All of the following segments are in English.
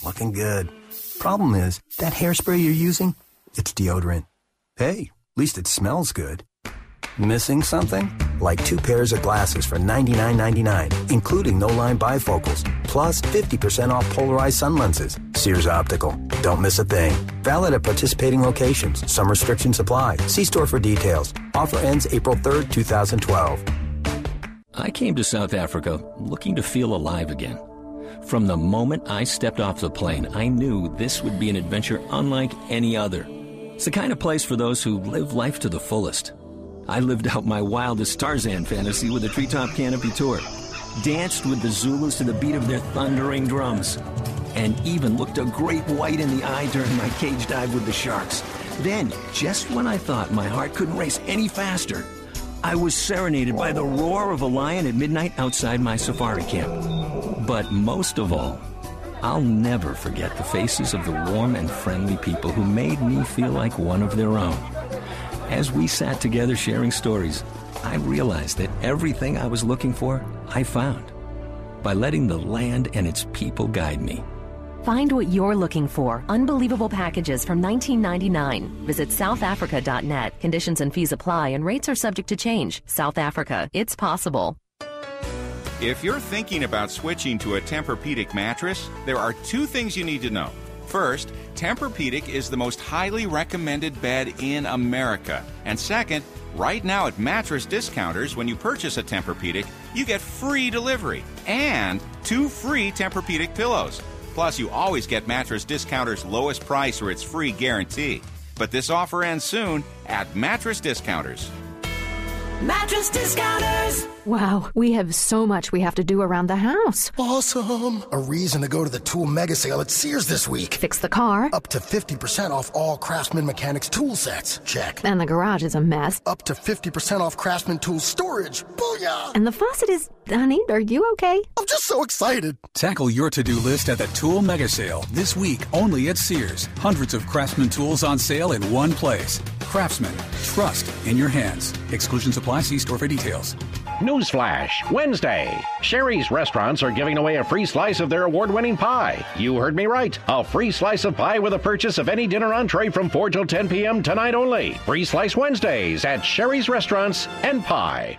looking good. Problem is, that hairspray you're using, it's deodorant. Hey, at least it smells good. Missing something? Like 2 pairs of glasses for $99.99, including no-line bifocals, plus 50% off polarized sun lenses. Sears Optical. Don't miss a thing. Valid at participating locations. Some restrictions apply. See store for details. Offer ends April 3rd, 2012. I came to South Africa looking to feel alive again. From the moment I stepped off the plane, I knew this would be an adventure unlike any other. It's the kind of place for those who live life to the fullest. I lived out my wildest Tarzan fantasy with a treetop canopy tour, danced with the Zulus to the beat of their thundering drums, and even looked a great white in the eye during my cage dive with the sharks. Then, just when I thought my heart couldn't race any faster, I was serenaded by the roar of a lion at midnight outside my safari camp. But most of all, I'll never forget the faces of the warm and friendly people who made me feel like one of their own. As we sat together sharing stories, I realized that everything I was looking for, I found by letting the land and its people guide me. Find what you're looking for. Unbelievable packages from $19.99. Visit southafrica.net. Conditions and fees apply and rates are subject to change. South Africa, it's possible. If you're thinking about switching to a Tempur-Pedic mattress, there are 2 things you need to know. First, Tempur-Pedic is the most highly recommended bed in America. And second, right now at Mattress Discounters, when you purchase a Tempur-Pedic, you get free delivery and 2 free Tempur-Pedic pillows. Plus, you always get Mattress Discounters' lowest price or its free guarantee. But this offer ends soon at Mattress Discounters. Mattress Discounters! Wow, we have so much we have to do around the house. Awesome! A reason to go to the Tool Mega Sale at Sears this week. Fix the car. Up to 50% off all Craftsman Mechanics tool sets. Check. And the garage is a mess. Up to 50% off Craftsman Tool storage. Booyah! And the faucet is... Honey, are you okay? I'm just so excited. Tackle your to-do list at the Tool Mega Sale this week only at Sears. Hundreds of Craftsman tools on sale in one place. Craftsman, trust in your hands. Exclusions apply. See store for details. Newsflash, Wednesday. Sherry's Restaurants are giving away a free slice of their award-winning pie. You heard me right. A free slice of pie with a purchase of any dinner entree from 4 till 10 p.m. tonight only. Free Slice Wednesdays at Sherry's Restaurants and Pie.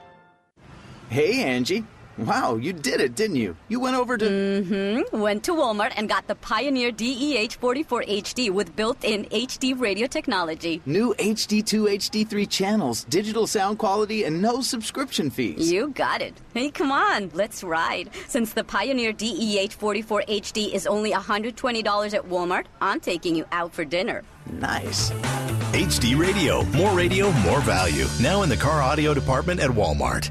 Hey, Angie. Wow, you did it, didn't you? You went over to... Went to Walmart and got the Pioneer DEH44 HD with built-in HD radio technology. New HD2, HD3 channels, digital sound quality, and no subscription fees. You got it. Hey, come on, let's ride. Since the Pioneer DEH44 HD is only $120 at Walmart, I'm taking you out for dinner. Nice. HD Radio. More value. Now in the car audio department at Walmart.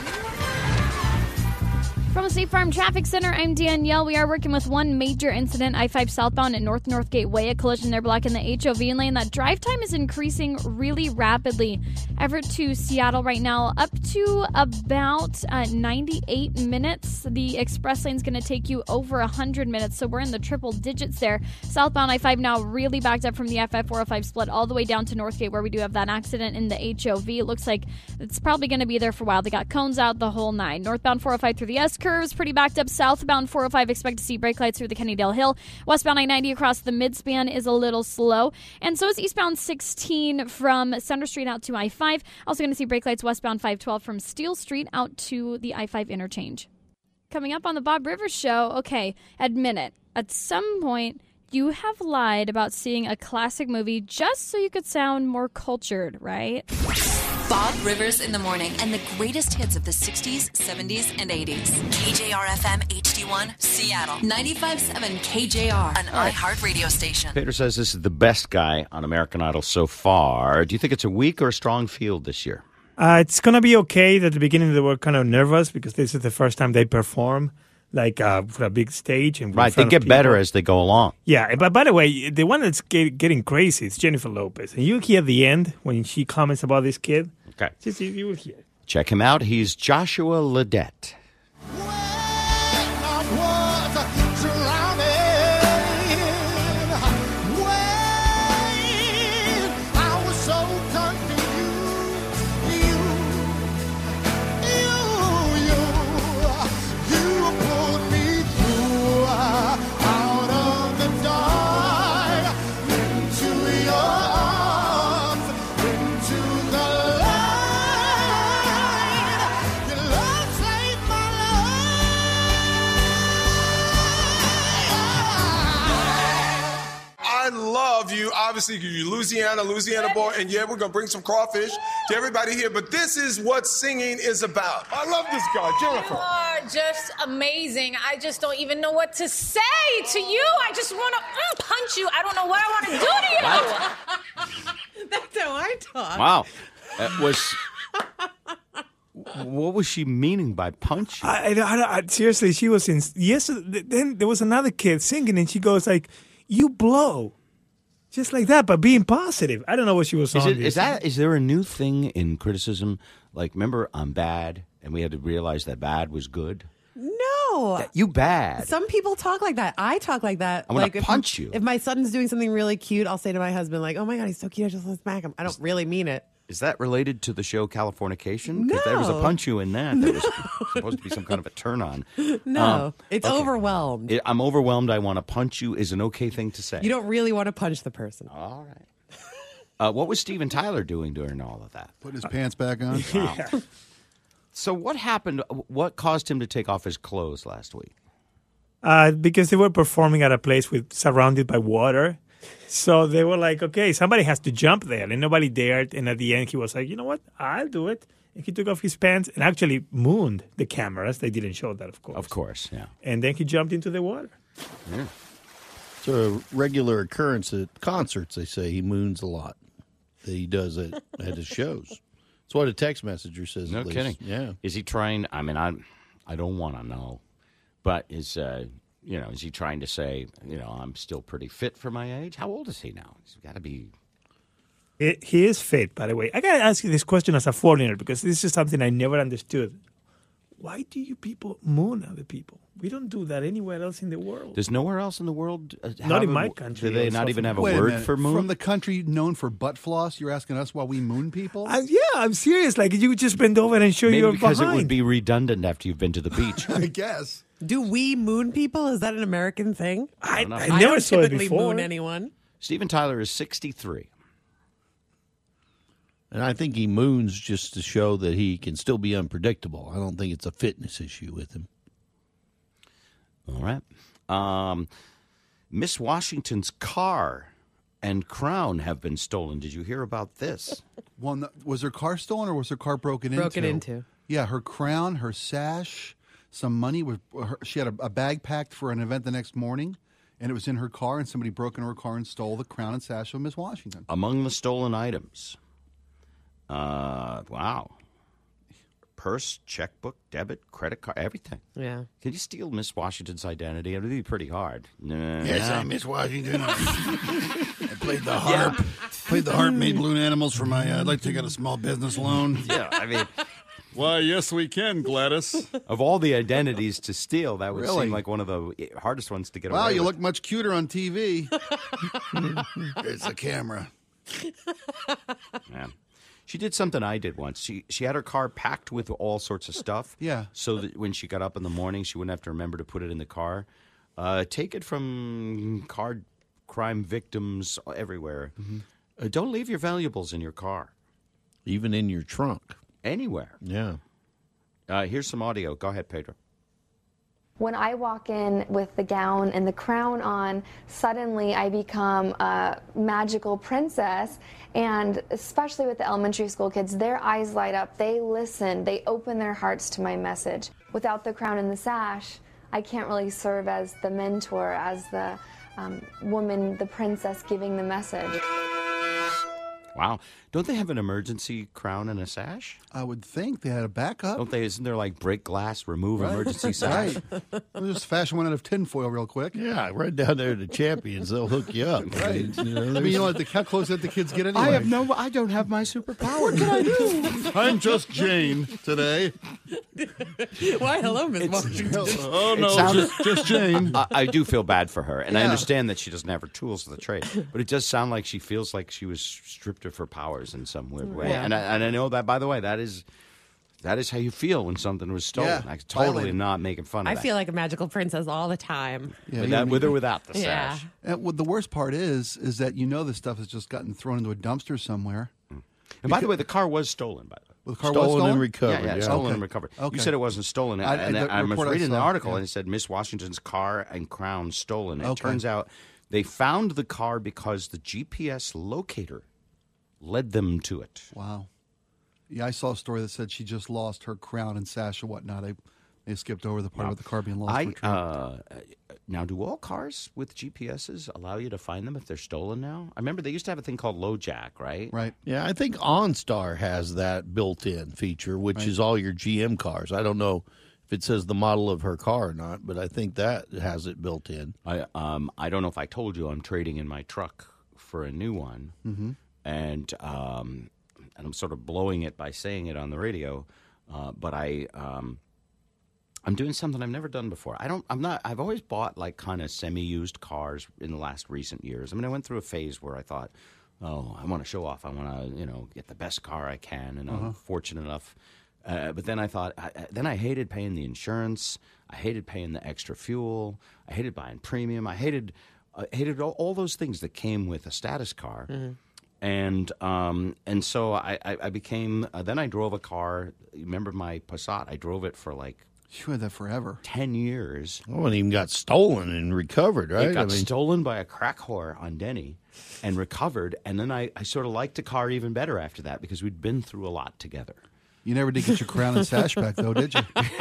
From the State Farm Traffic Center, I'm Danielle. We are working with one major incident, I-5 southbound at North Gateway. A collision there blocking the HOV lane. That drive time is increasing really rapidly. Everett to Seattle right now, up to about 98 minutes. The express lane is going to take you over 100 minutes, so we're in the triple digits there. Southbound I-5 now really backed up from the FI-405 split all the way down to Northgate, where we do have that accident in the HOV. It looks like it's probably going to be there for a while. They got cones out, the whole 9. Northbound 405 through the S-curves, pretty backed up. Southbound 405, expect to see brake lights through the Kennydale Hill. Westbound I-90 across the midspan is a little slow. And so is eastbound 16 from Center Street out to I-5. Also going to see brake lights westbound 512 from Steel Street out to the I-5 interchange. Coming up on the Bob Rivers Show, okay, admit it. At some point, you have lied about seeing a classic movie just so you could sound more cultured, right? Bob Rivers in the morning and the greatest hits of the 60s, 70s, and 80s. KJR-FM HD1, Seattle. 95.7 KJR, an iHeart radio station. Peter says this is the best guy on American Idol so far. Do you think it's a weak or a strong field this year? It's going to be okay. At the beginning, they were kind of nervous because this is the first time they perform for a big stage. And right, they get better as they go along. Yeah, but by the way, the one that's getting crazy is Jennifer Lopez. And you hear the end when she comments about this kid. Okay. You will hear. Check him out. He's Joshua Ledette. you, obviously, you're Louisiana boy, and yeah, we're going to bring some crawfish to everybody here, but this is what singing is about. I love this guy, Jennifer. You are just amazing. I just don't even know what to say to you. I just want to punch you. I don't know what I want to do to you. That's how I talk. Wow. What was she meaning by punch you? I seriously, she was in. Yes, then there was another kid singing, and she goes like, "You blow," just like that, but being positive. I don't know what she was on. Is there a new thing in criticism? Like, remember, I'm bad, and we had to realize that bad was good. No, you bad. Some people talk like that. I talk like that. I want to punch you. If my son's doing something really cute, I'll say to my husband, like, "Oh my God, he's so cute. I just want to smack him." I don't really mean it. Is that related to the show Californication? No. There was a punch you in that. There was supposed to be some kind of a turn on. No, it's overwhelmed. I'm overwhelmed. I want to punch you is an okay thing to say. You don't really want to punch the person. All right. What was Steven Tyler doing during all of that? Putting his pants back on. Wow. Yeah. So what happened? What caused him to take off his clothes last week? Because they were performing at a place surrounded by water. So they were like, okay, somebody has to jump there. And nobody dared. And at the end, he was like, you know what? I'll do it. And he took off his pants and actually mooned the cameras. They didn't show that, of course. Of course, yeah. And then he jumped into the water. Yeah. It's a regular occurrence at concerts, they say. He moons a lot. He does it at his shows. That's what a text messenger says. No at least. kidding. Yeah. Is he trying? I mean, I don't want to know. But is he trying to say, I'm still pretty fit for my age? How old is he now? He's got to be. He is fit, by the way. I got to ask you this question as a foreigner because this is something I never understood. Why do you people moon other people? We don't do that anywhere else in the world. There's nowhere else in the world. Not in my country. Do they not even have a word for moon? From the country known for butt floss, you're asking us why we moon people? Yeah, I'm serious. Like, you just bend over and show your because behind. It would be redundant after you've been to the beach. I guess. Do we moon people? Is that an American thing? I never never saw it typically before. moon anyone. Steven Tyler is 63. And I think he moons just to show that he can still be unpredictable. I don't think it's a fitness issue with him. All right. Miss Washington's car and crown have been stolen. Did you hear about this? Well, was her car stolen or was her car broken into? Broken into. Yeah, her crown, her sash, some money. She had a bag packed for an event the next morning, and it was in her car, and somebody broke into her car and stole the crown and sash of Miss Washington. Among the stolen items. Wow. Purse, checkbook, debit, credit card, everything. Yeah. Can you steal Miss Washington's identity? It would be pretty hard. Yes, I'm Miss Washington. I played the harp. Yeah. Played the harp, made balloon animals for my... I'd like to take out a small business loan. Yeah, I mean... Why, yes, we can, Gladys. Of all the identities to steal, that would seem like one of the hardest ones to get away with. Wow, you look much cuter on TV. It's a camera. Yeah. She did something I did once. She had her car packed with all sorts of stuff. Yeah. So that when she got up in the morning, she wouldn't have to remember to put it in the car. Take it from crime victims everywhere. Mm-hmm. Don't leave your valuables in your car. Even in your trunk. Anywhere. Yeah. Here's some audio. Go ahead, Pedro. When I walk in with the gown and the crown on, suddenly I become a magical princess. And especially with the elementary school kids, their eyes light up. They listen. They open their hearts to my message. Without the crown and the sash, I can't really serve as the mentor, as the woman, the princess giving the message. Wow. Don't they have an emergency crown and a sash? I would think they had a backup. Don't they? Isn't there like break glass, remove emergency sash? Right. We'll just fashion one out of tinfoil real quick. Yeah, right down there to Champions. They'll hook you up. Right. How close did the kids get anyway? I don't have my superpower. What can I do? I'm just Jane today. Why, hello, Miss Washington. Oh, no, just Jane. I do feel bad for her, and I understand that she doesn't have her tools of the trade, but it does sound like she feels like she was stripped of her powers in some weird way. Yeah. And I know that, by the way, that is how you feel when something was stolen. Yeah, I'm totally not making fun of that. I feel like a magical princess all the time. Yeah, with or without the Yeah. sash. And what the worst part is that this stuff has just gotten thrown into a dumpster somewhere. And by the way, the car was stolen, by the way. Well, the car was stolen and recovered. Yeah, stolen and recovered. Okay. You said it wasn't stolen. And I was report I reading the saw, article, yeah. and it said Miss Washington's car and crown stolen. It Okay. turns out They found the car because the GPS locator led them to it. Wow. Yeah, I saw a story that said she just lost her crown and sash and whatnot. They skipped over the part about the car being lost. Now, do all cars with GPSs allow you to find them if they're stolen now? I remember they used to have a thing called LoJack, right? Right. Yeah, I think OnStar has that built-in feature, which is all your GM cars. I don't know if it says the model of her car or not, but I think that has it built in. I don't know if I told you I'm trading in my truck for a new one, and I'm sort of blowing it by saying it on the radio, but I'm doing something I've never done before. I've always bought like kind of semi-used cars in the last recent years. I mean, I went through a phase where I thought, I want to show off. I want to, get the best car I can, and I'm fortunate enough. But then I thought, I hated paying the insurance. I hated paying the extra fuel. I hated buying premium. I hated all those things that came with a status car. And so I became. Then I drove a car. You remember my Passat? I drove it for like. You had that forever. 10 years. Oh, and even got stolen and recovered, right? It got stolen by a crack whore on Denny and recovered. And then I sort of liked the car even better after that because we'd been through a lot together. You never did get your crown and sash back, though, did you?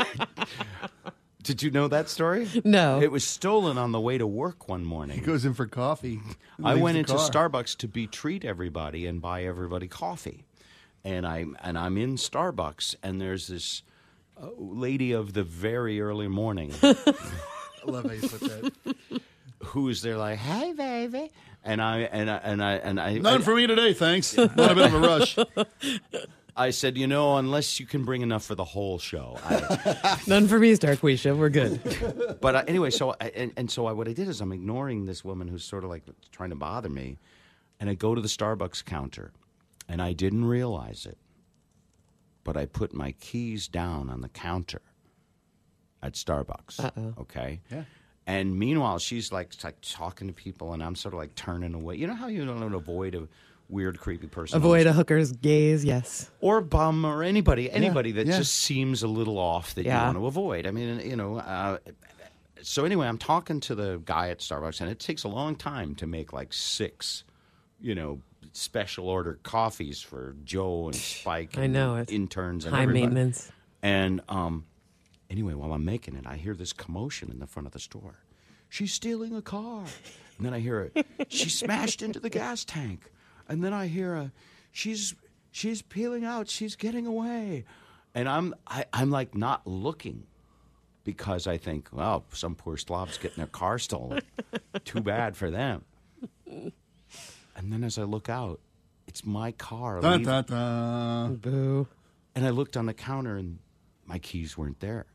Did you know that story? No. It was stolen on the way to work one morning. He goes in for coffee. I went into Starbucks to treat everybody and buy everybody coffee. And I'm in Starbucks, and there's this lady of the very early morning. I love how you put that. Who's there like, hey, baby. And I None for me today, thanks. Not a bit of a rush. I said, unless you can bring enough for the whole show. None for me, Starquisha. We're good. But anyway, so what I did is I'm ignoring this woman who's sort of like trying to bother me, and I go to the Starbucks counter, and I didn't realize it, but I put my keys down on the counter at Starbucks. Uh-oh. Okay? Yeah. And meanwhile, she's like talking to people, and I'm sort of like turning away. You know how you don't avoid a weird, creepy person? Avoid a hooker's gaze, yes. Or a bum, or anybody that just seems a little off that you want to avoid. I mean, so anyway, I'm talking to the guy at Starbucks, and it takes a long time to make like 6, special order coffees for Joe and Spike and interns and high everybody. Maintenance. And anyway, while I'm making it, I hear this commotion in the front of the store. She's stealing a car. And then I hear she smashed into the gas tank. And then I hear she's peeling out. She's getting away. And I'm like not looking because I think, well, some poor slob's getting their car stolen. Too bad for them. And then as I look out, it's my car. Dun, dun, dun. Boo. And I looked on the counter, and my keys weren't there.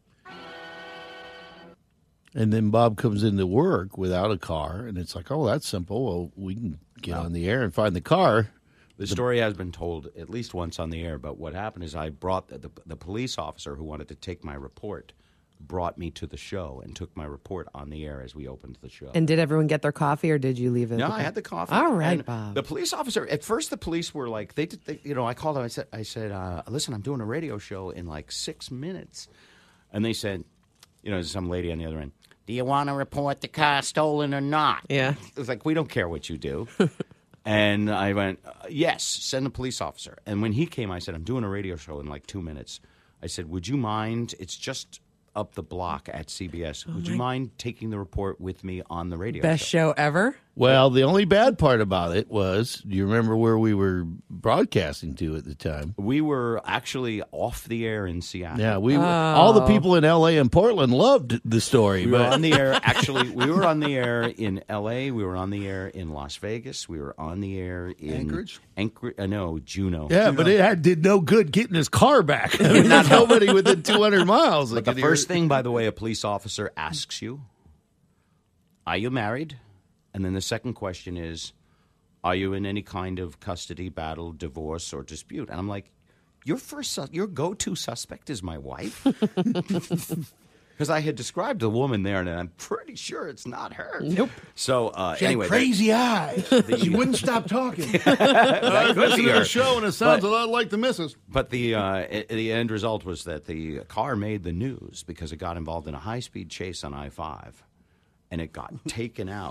And then Bob comes into work without a car, and it's like, oh, that's simple. Well, we can get on the air and find the car. The story has been told at least once on the air, but what happened is I brought the police officer who wanted to take my report brought me to the show and took my report on the air as we opened the show. And did everyone get their coffee, or did you leave it? No, I had the coffee. All right, and Bob. The police officer, at first the police were like, I called them, I said, listen, I'm doing a radio show in like 6 minutes. And they said, there's some lady on the other end, do you want to report the car stolen or not? Yeah. It was like, we don't care what you do. And I went, yes, send the police officer. And when he came, I said, I'm doing a radio show in like 2 minutes. I said, would you mind, it's just up the block at CBS. Would you mind taking the report with me on the radio Best show ever? Well, the only bad part about it was, do you remember where we were broadcasting to at the time? We were actually off the air in Seattle. Yeah, we were, all the people in L.A. and Portland loved the story. We were on the air. Actually, we were on the air in L.A. We were on the air in Las Vegas. We were on the air in Anchorage. No, Juneau. Yeah, Juneau. but it did no good getting his car back. I mean, not nobody within 200 miles. But the first thing, by the way, a police officer asks you, are you married? And then the second question is, are you in any kind of custody, battle, divorce, or dispute? And I'm like, your go-to suspect is my wife? Because I had described the woman there, and I'm pretty sure it's not her. Nope. So she anyway, had crazy eyes. She wouldn't stop talking. I was listening to the show, and it sounds a lot like the missus. But the end result was that the car made the news because it got involved in a high-speed chase on I-5, and it got taken out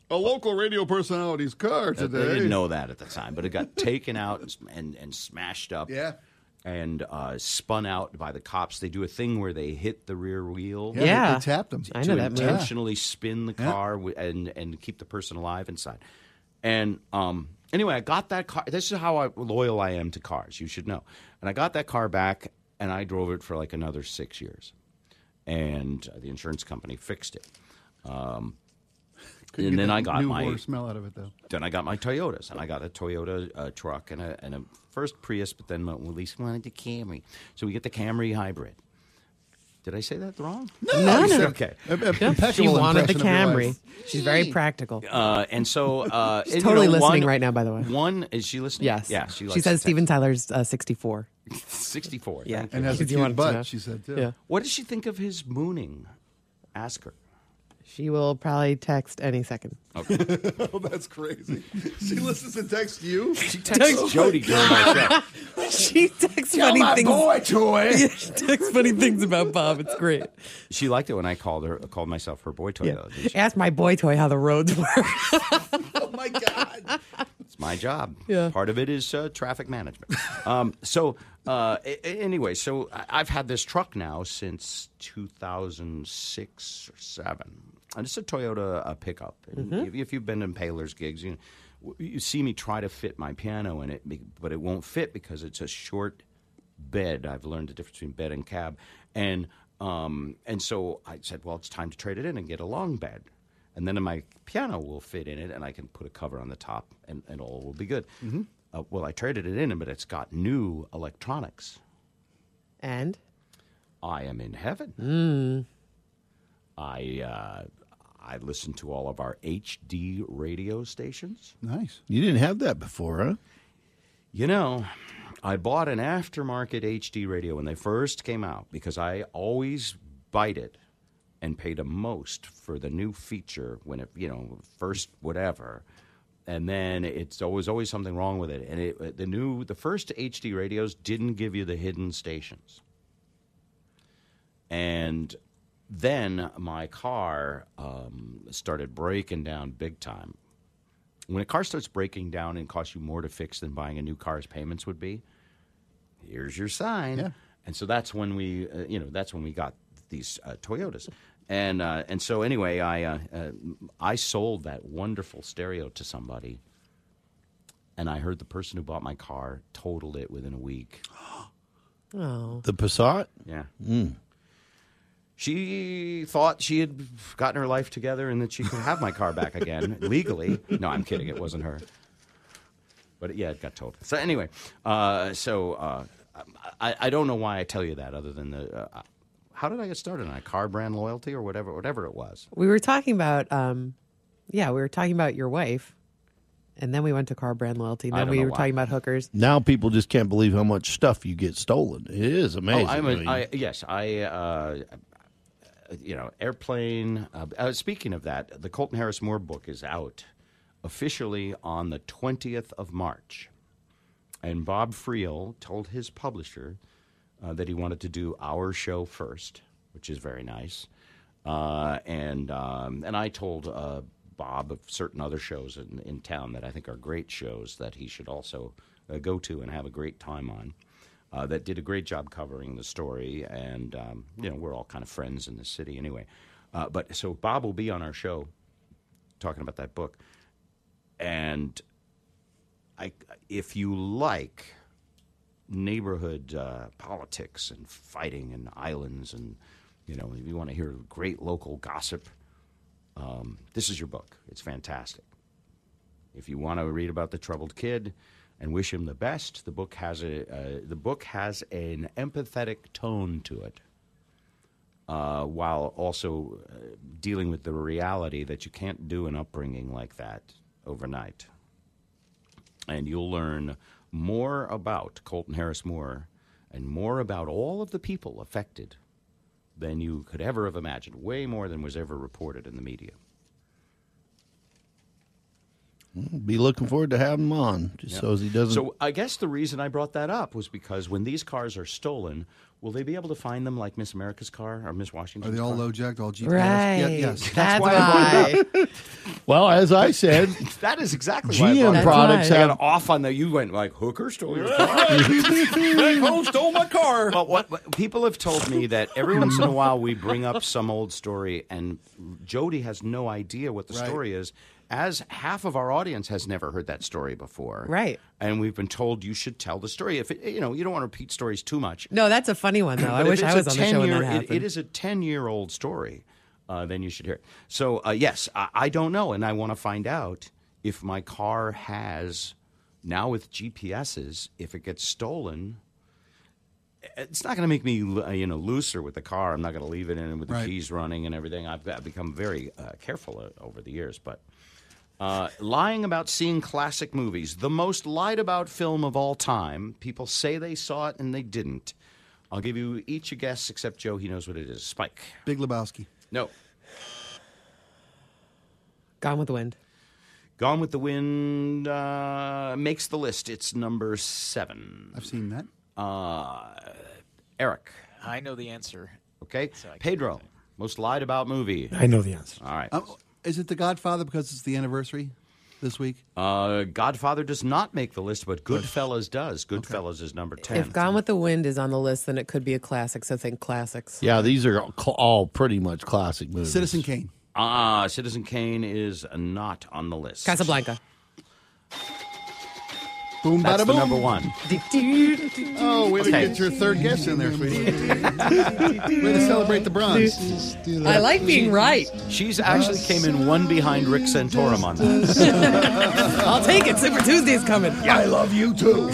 A local radio personality's car today. They didn't know that at the time, but it got taken out and smashed up. Yeah. And spun out by the cops. They do a thing where they hit the rear wheel. Yeah. They tapped them. I know that move. Intentionally spin the car and keep the person alive inside. And anyway, I got that car. This is how loyal I am to cars. You should know. And I got that car back, and I drove it for like another 6 years. And the insurance company fixed it. And then I got my smell out of it though. Then I got my Toyotas, and I got a Toyota truck and a first Prius, but then at least wanted the Camry, so we get the Camry hybrid. Did I say that wrong? No. Okay. She wanted the Camry. She's very practical. And so She's totally listening right now. By the way, is she listening? Yes. Yeah. She says Steven Tyler's 64. 64. Yeah, thank and you. has a cute butt. She said too. Yeah. What does she think of his mooning? Ask her. She will probably text any second. Okay. Oh, that's crazy. She listens to text you? She texts Jody during my show. She texts Tell funny my things. boy toy. Yeah, she texts funny things about Bob. It's great. She liked it when I called myself her boy toy. Yeah. Though, didn't she? Ask my boy toy how the roads work. Oh my God. It's my job. Yeah. Part of it is traffic management. Anyway, so I've had this truck now since 2006 or 7. And it's a Toyota pickup. And if you've been in Paler's gigs, you see me try to fit my piano in it, but it won't fit because it's a short bed. I've learned the difference between bed and cab. And so I said, well, it's time to trade it in and get a long bed. And then my piano will fit in it, and I can put a cover on the top, and all will be good. Well, I traded it in, but it's got new electronics. And? I am in heaven. I listen to all of our HD radio stations. Nice. You didn't have that before, huh? You know, I bought an aftermarket HD radio when they first came out because I always bite it and pay the most for the new feature when it, first whatever. And then it's always something wrong with it. And the first HD radios didn't give you the hidden stations. And then my car started breaking down big time. When a car starts breaking down and costs you more to fix than buying a new car's payments would be, here's your sign. Yeah. And so that's when we got these Toyotas. And so anyway, I sold that wonderful stereo to somebody, and I heard the person who bought my car totaled it within a week. Oh. The Passat? Yeah. Mm. She thought she had gotten her life together and that she could have my car back again legally. No, I'm kidding. It wasn't her. But it got totaled. So anyway, I don't know why I tell you that other than how did I get started on a car brand loyalty or whatever it was? We were talking about, your wife, and then we went to car brand loyalty, and then we were talking about hookers. Now people just can't believe how much stuff you get stolen. It is amazing. Airplane. Speaking of that, the Colton Harris Moore book is out officially on the 20th of March. And Bob Friel told his publisher that he wanted to do our show first, which is very nice. And I told Bob of certain other shows in town that I think are great shows that he should also go to and have a great time on. That did a great job covering the story, and we're all kind of friends in the city anyway. But so Bob will be on our show talking about that book, and if you like neighborhood politics and fighting and islands, and if you want to hear great local gossip, this is your book. It's fantastic. If you want to read about the troubled kid and wish him the best, the book has an empathetic tone to it, while also dealing with the reality that you can't do an upbringing like that overnight. And you'll learn more about Colton Harris Moore and more about all of the people affected than you could ever have imagined, way more than was ever reported in the media. Be looking forward to having him on, so as he doesn't. So I guess the reason I brought that up was because when these cars are stolen, will they be able to find them like Miss America's car or Miss Washington's Are they all car? low jacked, all GPS? Right. Yeah, yes. That's why I brought it up. Well, as I said, That is exactly why I GM brought it up. products They have. got off on the. You went like hooker stole your car. Stole my car. But what people have told me that every once in a while we bring up some old story, and Jody has no idea what the story is. As half of our audience has never heard that story before, Right. And we've been told you should tell the story. If you don't want to repeat stories too much. No, that's a funny one, though. I But wish if I it's was a on the show when that 10-year happened. It is a 10-year-old story. Then you should hear it. So yes, I don't know, and I want to find out if my car has now with GPSs. If it gets stolen, it's not going to make me looser with the car. I'm not going to leave it in with the keys running and everything. I've become very careful over the years, but. Lying about seeing classic movies. The most lied about film of all time. People say they saw it and they didn't. I'll give you each a guess, except Joe. He knows what it is. Spike. Big Lebowski. No. Gone with the Wind. Gone with the Wind makes the list. It's number 7. I've seen that. Eric. I know the answer. Okay. Pedro. Most lied about movie. I know the answer. All right. Is it The Godfather because it's the anniversary this week? Godfather does not make the list, but Goodfellas does. Goodfellas is number 10. If Gone with the Wind is on the list, then it could be a classic, so think classics. Yeah, these are all pretty much classic movies. Citizen Kane. Citizen Kane is not on the list. Casablanca. Boom, That's bada the boom. number 1. Oh, way to get your third guess in there, sweetie. Way to celebrate the bronze. I like being right. She's actually came in one behind Rick Santorum on that. I'll take it. Super Tuesday's coming. I love you too.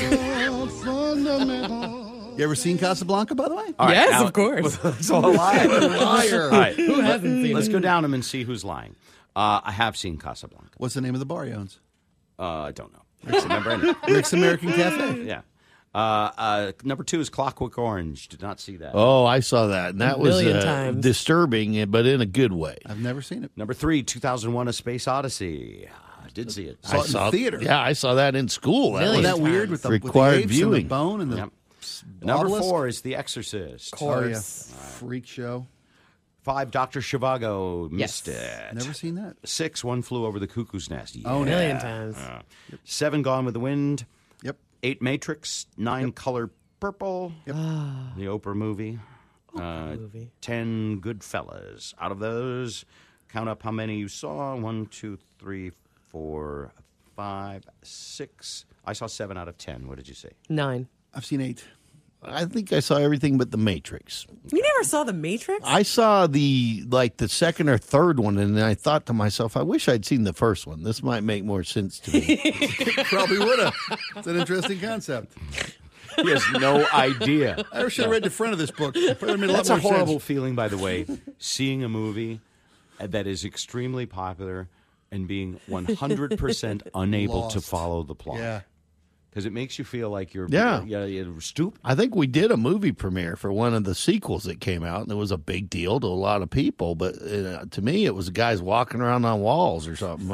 You ever seen Casablanca, by the way? All right, Yes, now- of course. That's a liar. Liar. All right. Who hasn't seen Let's it? go down them and see who's lying. I have seen Casablanca. What's the name of the bar he owns? I don't know. Rick's, remember any? Rick's American Cafe. Yeah. Number 2 is Clockwork Orange. Did not see that. Oh, I saw that. And that A was million times. disturbing, but in a good way. I've never seen it. Number 3, 2001: A Space Odyssey. I did see it. Saw it in the theater. Yeah, I saw that in school. That Wasn't was that weird with the required apes viewing. and the bone and the Yep. Number obelisk? 4 is The Exorcist. Oh, yeah. Freak show. 5, Dr. Zhivago. Yes. Missed it. Never seen that. 6, One Flew Over the Cuckoo's Nest. Oh, A yeah. million times. 7, Gone with the Wind. Yep. 8, Matrix. 9, Color Purple. Yep. The Oprah movie. movie. 10, Goodfellas. Out of those, count up how many you saw. 1, 2, 3, 4, 5, 6. I saw 7 out of 10. What did you say? 9. I've seen 8. I think I saw everything but The Matrix. You never saw The Matrix? I saw the second or third one, and I thought to myself, I wish I'd seen the first one. This might make more sense to me. Probably would have. It's an interesting concept. He has no idea. I should have read the front of this book. Probably made a lot That's a more sense. horrible feeling, by the way, seeing a movie that is extremely popular and being 100% unable to Lost. follow the plot. Yeah. Because it makes you feel like you're Yeah. stupid. I think we did a movie premiere for one of the sequels that came out, and it was a big deal to a lot of people. But to me, it was guys walking around on walls or something.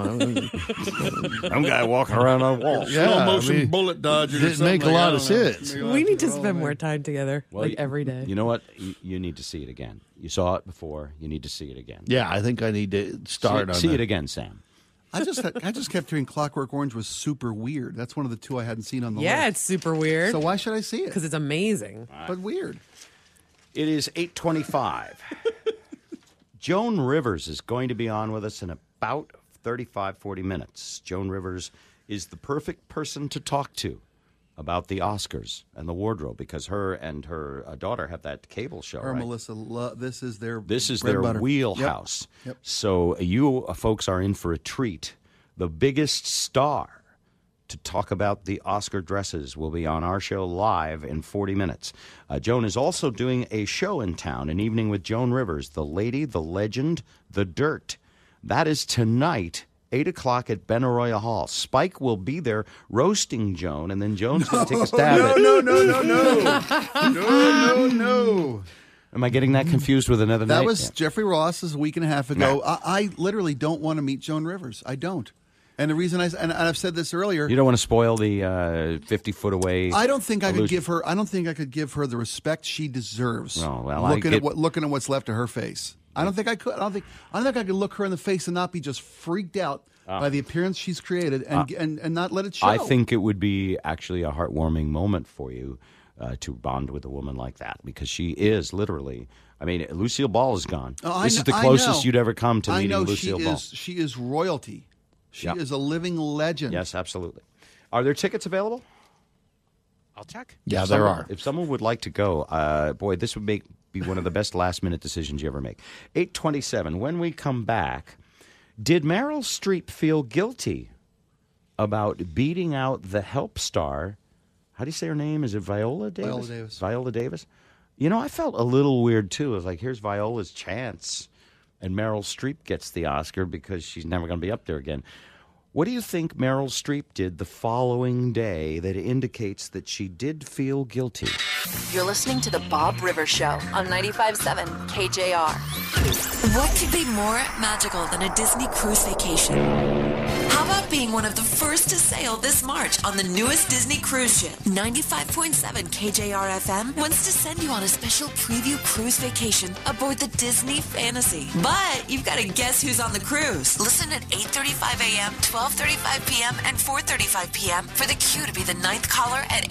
Some guy walking around on walls. Yeah, Slow motion I mean, bullet dodger. or didn't something make a like lot that. of I don't know. sense. We need to spend more time together, Well, every day. You know what? You need to see it again. You saw it before. You need to see it again. Yeah, I think I need to start on See that. it again, Sam. I just kept hearing Clockwork Orange was super weird. That's one of the 2 I hadn't seen on the Yeah, list. it's super weird. So why should I see it? Because it's amazing. But weird. It is 8:25. Joan Rivers is going to be on with us in about 35, 40 minutes. Joan Rivers is the perfect person to talk to about the Oscars and the wardrobe because her and her daughter have that cable show. Or right? Melissa, this is their This is bread their and butter. wheelhouse. Yep. So you folks are in for a treat. The biggest star to talk about the Oscar dresses will be on our show live in 40 minutes. Joan is also doing a show in town, An Evening with Joan Rivers, The Lady, the Legend, the Dirt. That is tonight, 8 o'clock at Benaroya Hall. Spike will be there roasting Joan, and then Joan's going to take a stab at... No. Am I getting that confused with another night? That was Yeah. Jeffrey Ross's a week and a half ago. I literally don't want to meet Joan Rivers. I don't. And the reason and I've said this earlier, You don't want to spoil the 50 foot away. I don't think I could illusion. give her. I don't think I could give her the respect she deserves. Oh, well, looking at what's left of her face, I don't think I could. I don't think I could look her in the face and not be just freaked out by the appearance she's created and not let it show. I think it would be actually a heartwarming moment for you to bond with a woman like that, because she is literally. I mean, Lucille Ball is gone. This is the closest you'd ever come to meeting Lucille Ball. She is royalty. She is a living legend. Yes, absolutely. Are there tickets available? I'll check. Yeah, there are. If someone would like to go, boy, this would be one of the best last-minute decisions you ever make. 8:27. When we come back, did Meryl Streep feel guilty about beating out the Help star? How do you say her name? Is it Viola Davis? Viola Davis. Viola Davis. You know, I felt a little weird, too. It was like, here's Viola's chance. And Meryl Streep gets the Oscar because she's never going to be up there again. What do you think Meryl Streep did the following day that indicates that she did feel guilty? You're listening to The Bob Rivers Show on 95.7 KJR. What could be more magical than a Disney cruise vacation? How about being one of the first to sail this March on the newest Disney cruise ship? 95.7 KJR FM wants to send you on a special preview cruise vacation aboard the Disney Fantasy. But you've got to guess who's on the cruise. Listen at 8:35 a.m., 12:35 p.m., and 4:35 p.m. for the queue to be the 9th caller at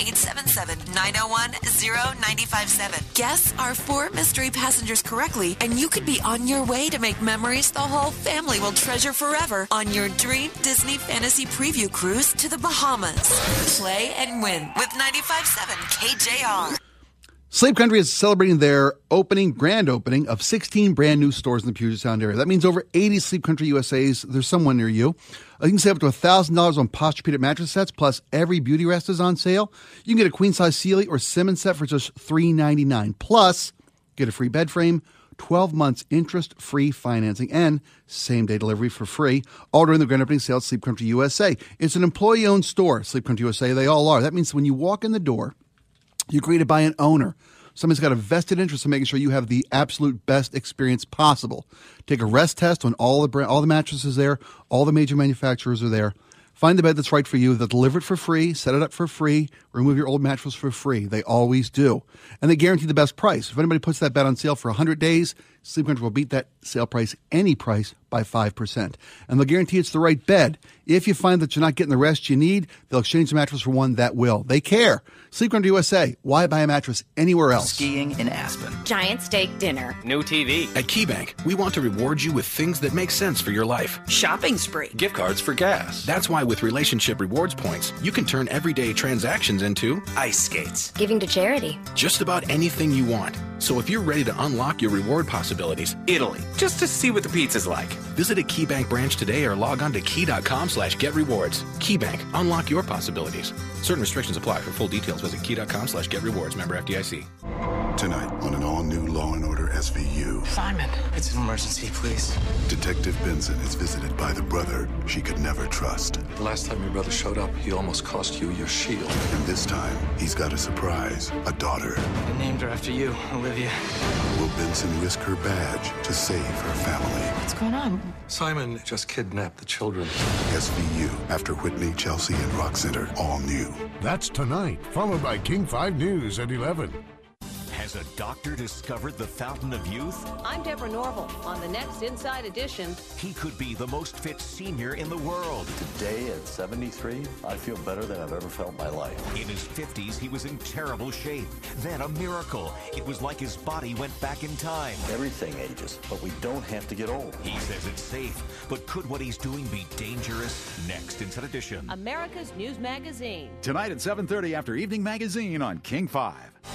877-901-0957. Guess our 4 mystery passengers correctly, and you could be on your way to make memories the whole family will treasure forever on your dream Disney Fantasy Preview Cruise to the Bahamas. Play and win with 95.7 KJR. Sleep Country is celebrating their grand opening of 16 brand new stores in the Puget Sound area. That means over 80 Sleep Country USAs. There's someone near you. You can save up to $1,000 on Posturepedic mattress sets, plus every beauty rest is on sale. You can get a queen-size Sealy or Simmons set for just $399. Plus, get a free bed frame, 12 months interest-free financing, and same-day delivery for free, all during the grand opening sale at Sleep Country USA. It's an employee-owned store, Sleep Country USA. They all are. That means when you walk in the door, you're greeted by an owner. Somebody's got a vested interest in making sure you have the absolute best experience possible. Take a rest test on all the mattresses there. All the major manufacturers are there. Find the bed that's right for you. They'll deliver it for free, set it up for free, remove your old mattress for free. They always do. And they guarantee the best price. If anybody puts that bed on sale for 100 days, Sleep Country will beat that sale price, any price, by 5%. And they'll guarantee it's the right bed. If you find that you're not getting the rest you need, they'll exchange the mattress for one that will. They care. Sleep Country USA. Why buy a mattress anywhere else? Skiing in Aspen. Giant steak dinner. New TV. At KeyBank, we want to reward you with things that make sense for your life. Shopping spree. Gift cards for gas. That's why with Relationship Rewards points, you can turn everyday transactions into ice skates. Giving to charity. Just about anything you want. So if you're ready to unlock your reward possibilities, Italy, just to see what the pizza's like. Visit a KeyBank branch today or log on to key.com/getrewards. KeyBank, unlock your possibilities. Certain restrictions apply. For full details, visit key.com/getrewards. Member FDIC. Tonight on an all-new Law & Order SVU. Simon, it's an emergency, please. Detective Benson is visited by the brother she could never trust. The last time your brother showed up, he almost cost you your shield. And this time, he's got a surprise, a daughter. I named her after you, Olivia. Will Benson risk her badge to save her family? What's going on? Simon just kidnapped the children. SVU, after Whitney, Chelsea, and Rock Center, all new. That's tonight, followed by King 5 News at 11. Has a doctor discovered the fountain of youth? I'm Deborah Norval on the next Inside Edition. He could be the most fit senior in the world. Today at 73, I feel better than I've ever felt in my life. In his 50s, he was in terrible shape. Then a miracle. It was like his body went back in time. Everything ages, but we don't have to get old. He says it's safe, but could what he's doing be dangerous? Next Inside Edition. America's News Magazine. Tonight at 7:30 after Evening Magazine on King 5.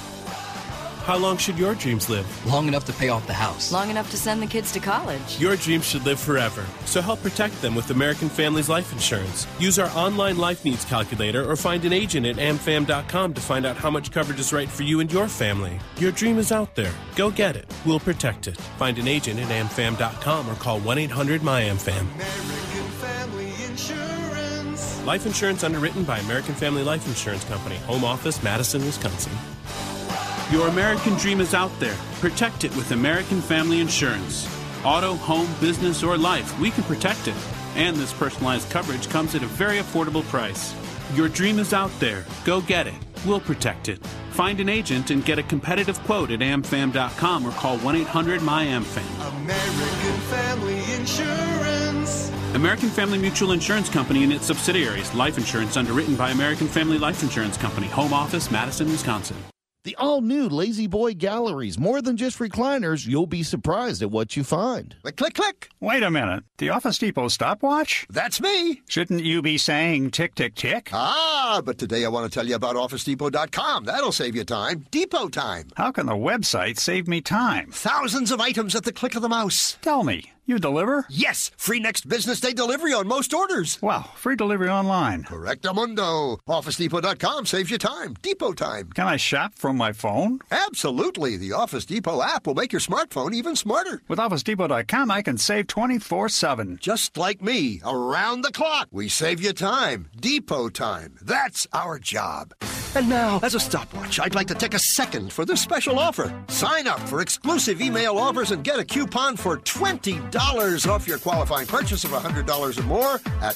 How long should your dreams live? Long enough to pay off the house. Long enough to send the kids to college. Your dreams should live forever. So help protect them with American Families Life Insurance. Use our online life needs calculator or find an agent at amfam.com to find out how much coverage is right for you and your family. Your dream is out there. Go get it. We'll protect it. Find an agent at amfam.com or call 1-800-MY-AMFAM. American Family Insurance. Life insurance underwritten by American Family Life Insurance Company. Home office, Madison, Wisconsin. Your American dream is out there. Protect it with American Family Insurance. Auto, home, business, or life, we can protect it. And this personalized coverage comes at a very affordable price. Your dream is out there. Go get it. We'll protect it. Find an agent and get a competitive quote at amfam.com or call 1-800-MY-AMFAM. American Family Insurance. American Family Mutual Insurance Company and its subsidiaries. Life insurance underwritten by American Family Life Insurance Company. Home office, Madison, Wisconsin. The all-new Lazy Boy Galleries. More than just recliners, you'll be surprised at what you find. Click, click, click. Wait a minute. The Office Depot stopwatch? That's me. Shouldn't you be saying tick, tick, tick? Ah, but today I want to tell you about OfficeDepot.com. That'll save you time. Depot time. How can the website save me time? Thousands of items at the click of the mouse. Tell me. You deliver? Yes. Free next business day delivery on most orders. Wow. Free delivery online. Correctamundo. OfficeDepot.com saves you time. Depot time. Can I shop from my phone? Absolutely. The Office Depot app will make your smartphone even smarter. With OfficeDepot.com, I can save 24/7. Just like me. Around the clock. We save you time. Depot time. That's our job. And now, as a stopwatch, I'd like to take a second for this special offer. Sign up for exclusive email offers and get a coupon for $20 off your qualifying purchase of $100 or more at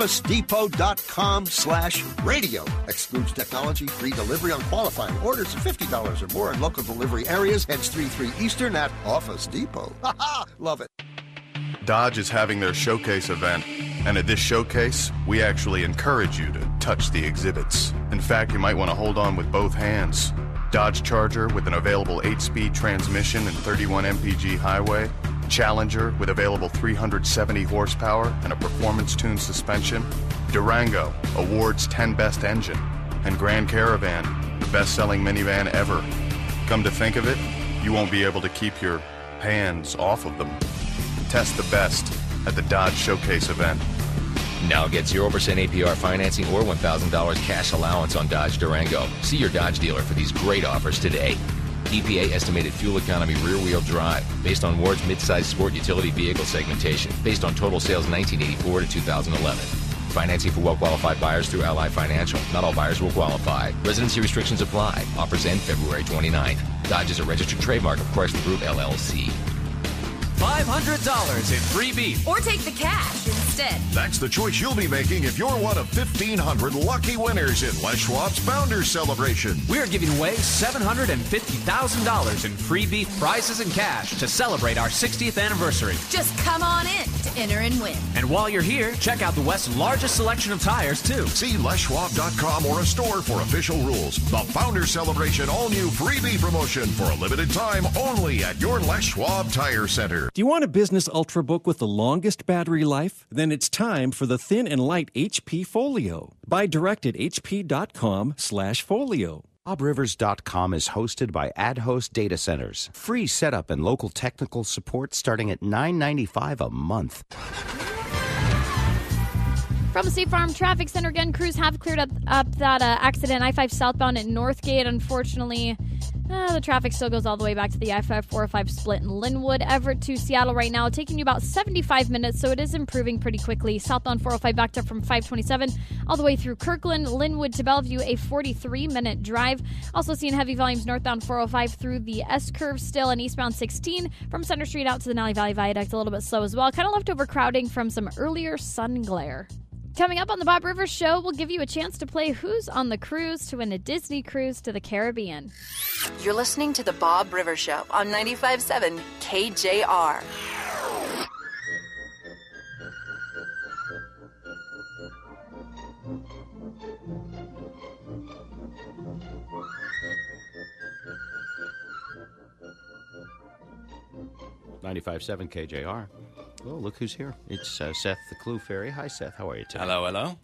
OfficeDepot.com/radio. Excludes technology, free delivery on qualifying orders of $50 or more in local delivery areas. Ends 3/3 Eastern at Office Depot. Ha ha! Love it. Dodge is having their showcase event, and at this showcase, we actually encourage you to touch the exhibits. In fact, you might want to hold on with both hands. Dodge Charger with an available 8-speed transmission and 31 mpg highway, Challenger with available 370 horsepower and a performance-tuned suspension, Durango, award's 10 best engine, and Grand Caravan, the best-selling minivan ever. Come to think of it, you won't be able to keep your hands off of them. Test the best at the Dodge Showcase event. Now get 0% APR financing or $1,000 cash allowance on Dodge Durango. See your Dodge dealer for these great offers today. EPA estimated fuel economy rear-wheel drive based on Ward's midsize sport utility vehicle segmentation based on total sales 1984 to 2011. Financing for well-qualified buyers through Ally Financial. Not all buyers will qualify. Residency restrictions apply. Offers end February 29th. Dodge is a registered trademark of Chrysler Group, LLC. $500 in free beef. Or take the cash instead. That's the choice you'll be making if you're one of 1,500 lucky winners in Les Schwab's Founders Celebration. We're giving away $750,000 in free beef prizes and cash to celebrate our 60th anniversary. Just come on in to enter and win. And while you're here, check out the West's largest selection of tires, too. See LesSchwab.com or a store for official rules. The Founders Celebration all-new free beef promotion for a limited time only at your Les Schwab Tire Center. Do you want a business ultrabook with the longest battery life? Then it's time for the thin and light HP Folio. Buy direct at hp.com/folio. BobRivers.com is hosted by AdHost Data Centers. Free setup and local technical support starting at $9.95 a month. From State Farm Traffic Center again, crews have cleared up that accident I-5 southbound at Northgate. Unfortunately, the traffic still goes all the way back to the I-5-405 split in Linwood. Everett to Seattle right now, taking you about 75 minutes, so it is improving pretty quickly. Southbound 405 backed up from 527 all the way through Kirkland. Linwood to Bellevue, a 43-minute drive. Also seeing heavy volumes northbound 405 through the S-curve still, and eastbound 16 from Center Street out to the Nally Valley Viaduct, a little bit slow as well. Kind of left overcrowding from some earlier sun glare. Coming up on the Bob Rivers Show, we'll give you a chance to play Who's on the Cruise to win a Disney cruise to the Caribbean. You're listening to the Bob Rivers Show on 95.7 KJR. .95.7 KJR. Oh, look who's here. It's Seth the Clue Fairy. Hi, Seth. How are you today? Hello, hello.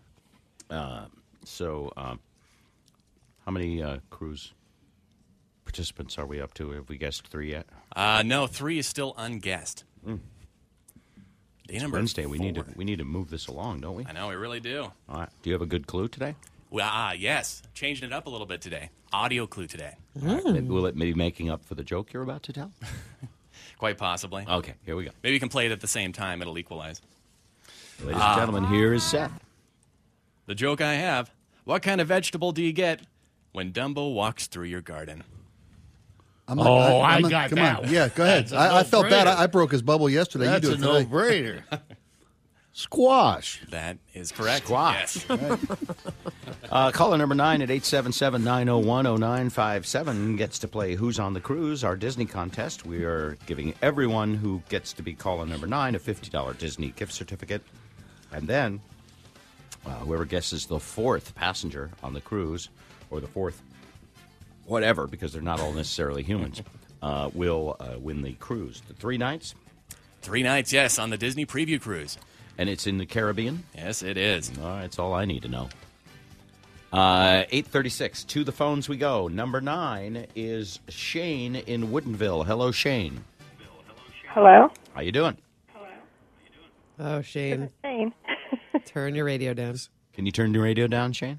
How many cruise participants are we up to? Have we guessed 3 yet? No, 3 is still unguessed. It's Wednesday. 4. We need to move this along, don't we? I know, we really do. All right. Do you have a good clue today? Well, yes. Changing it up a little bit today. Audio clue today. Right. Will it be making up for the joke you're about to tell? Quite possibly. Okay, here we go. Maybe you can play it at the same time. It'll equalize. Ladies and gentlemen, here is Seth. The joke I have. What kind of vegetable do you get when Dumbo walks through your garden? I got that one. Yeah, go ahead. I felt bad. I broke his bubble yesterday. That's you do it a today. no-brainer. Squash. That is correct. Squash. Yes. Caller number 9 at 877-901-0957 gets to play Who's on the Cruise, our Disney contest. We are giving everyone who gets to be caller number 9 a $50 Disney gift certificate. And then whoever guesses the fourth passenger on the cruise, or the fourth whatever, because they're not all necessarily humans, will win the cruise. The 3 nights? 3 nights, yes, on the Disney Preview Cruise. And it's in the Caribbean? Yes, it is. All right, that's all I need to know. 8:36. To the phones we go. Number 9 is Shane in Woodinville. Hello, Shane. Hello. How you doing? Oh, Shane. Shane. Turn your radio down. Can you turn your radio down, Shane?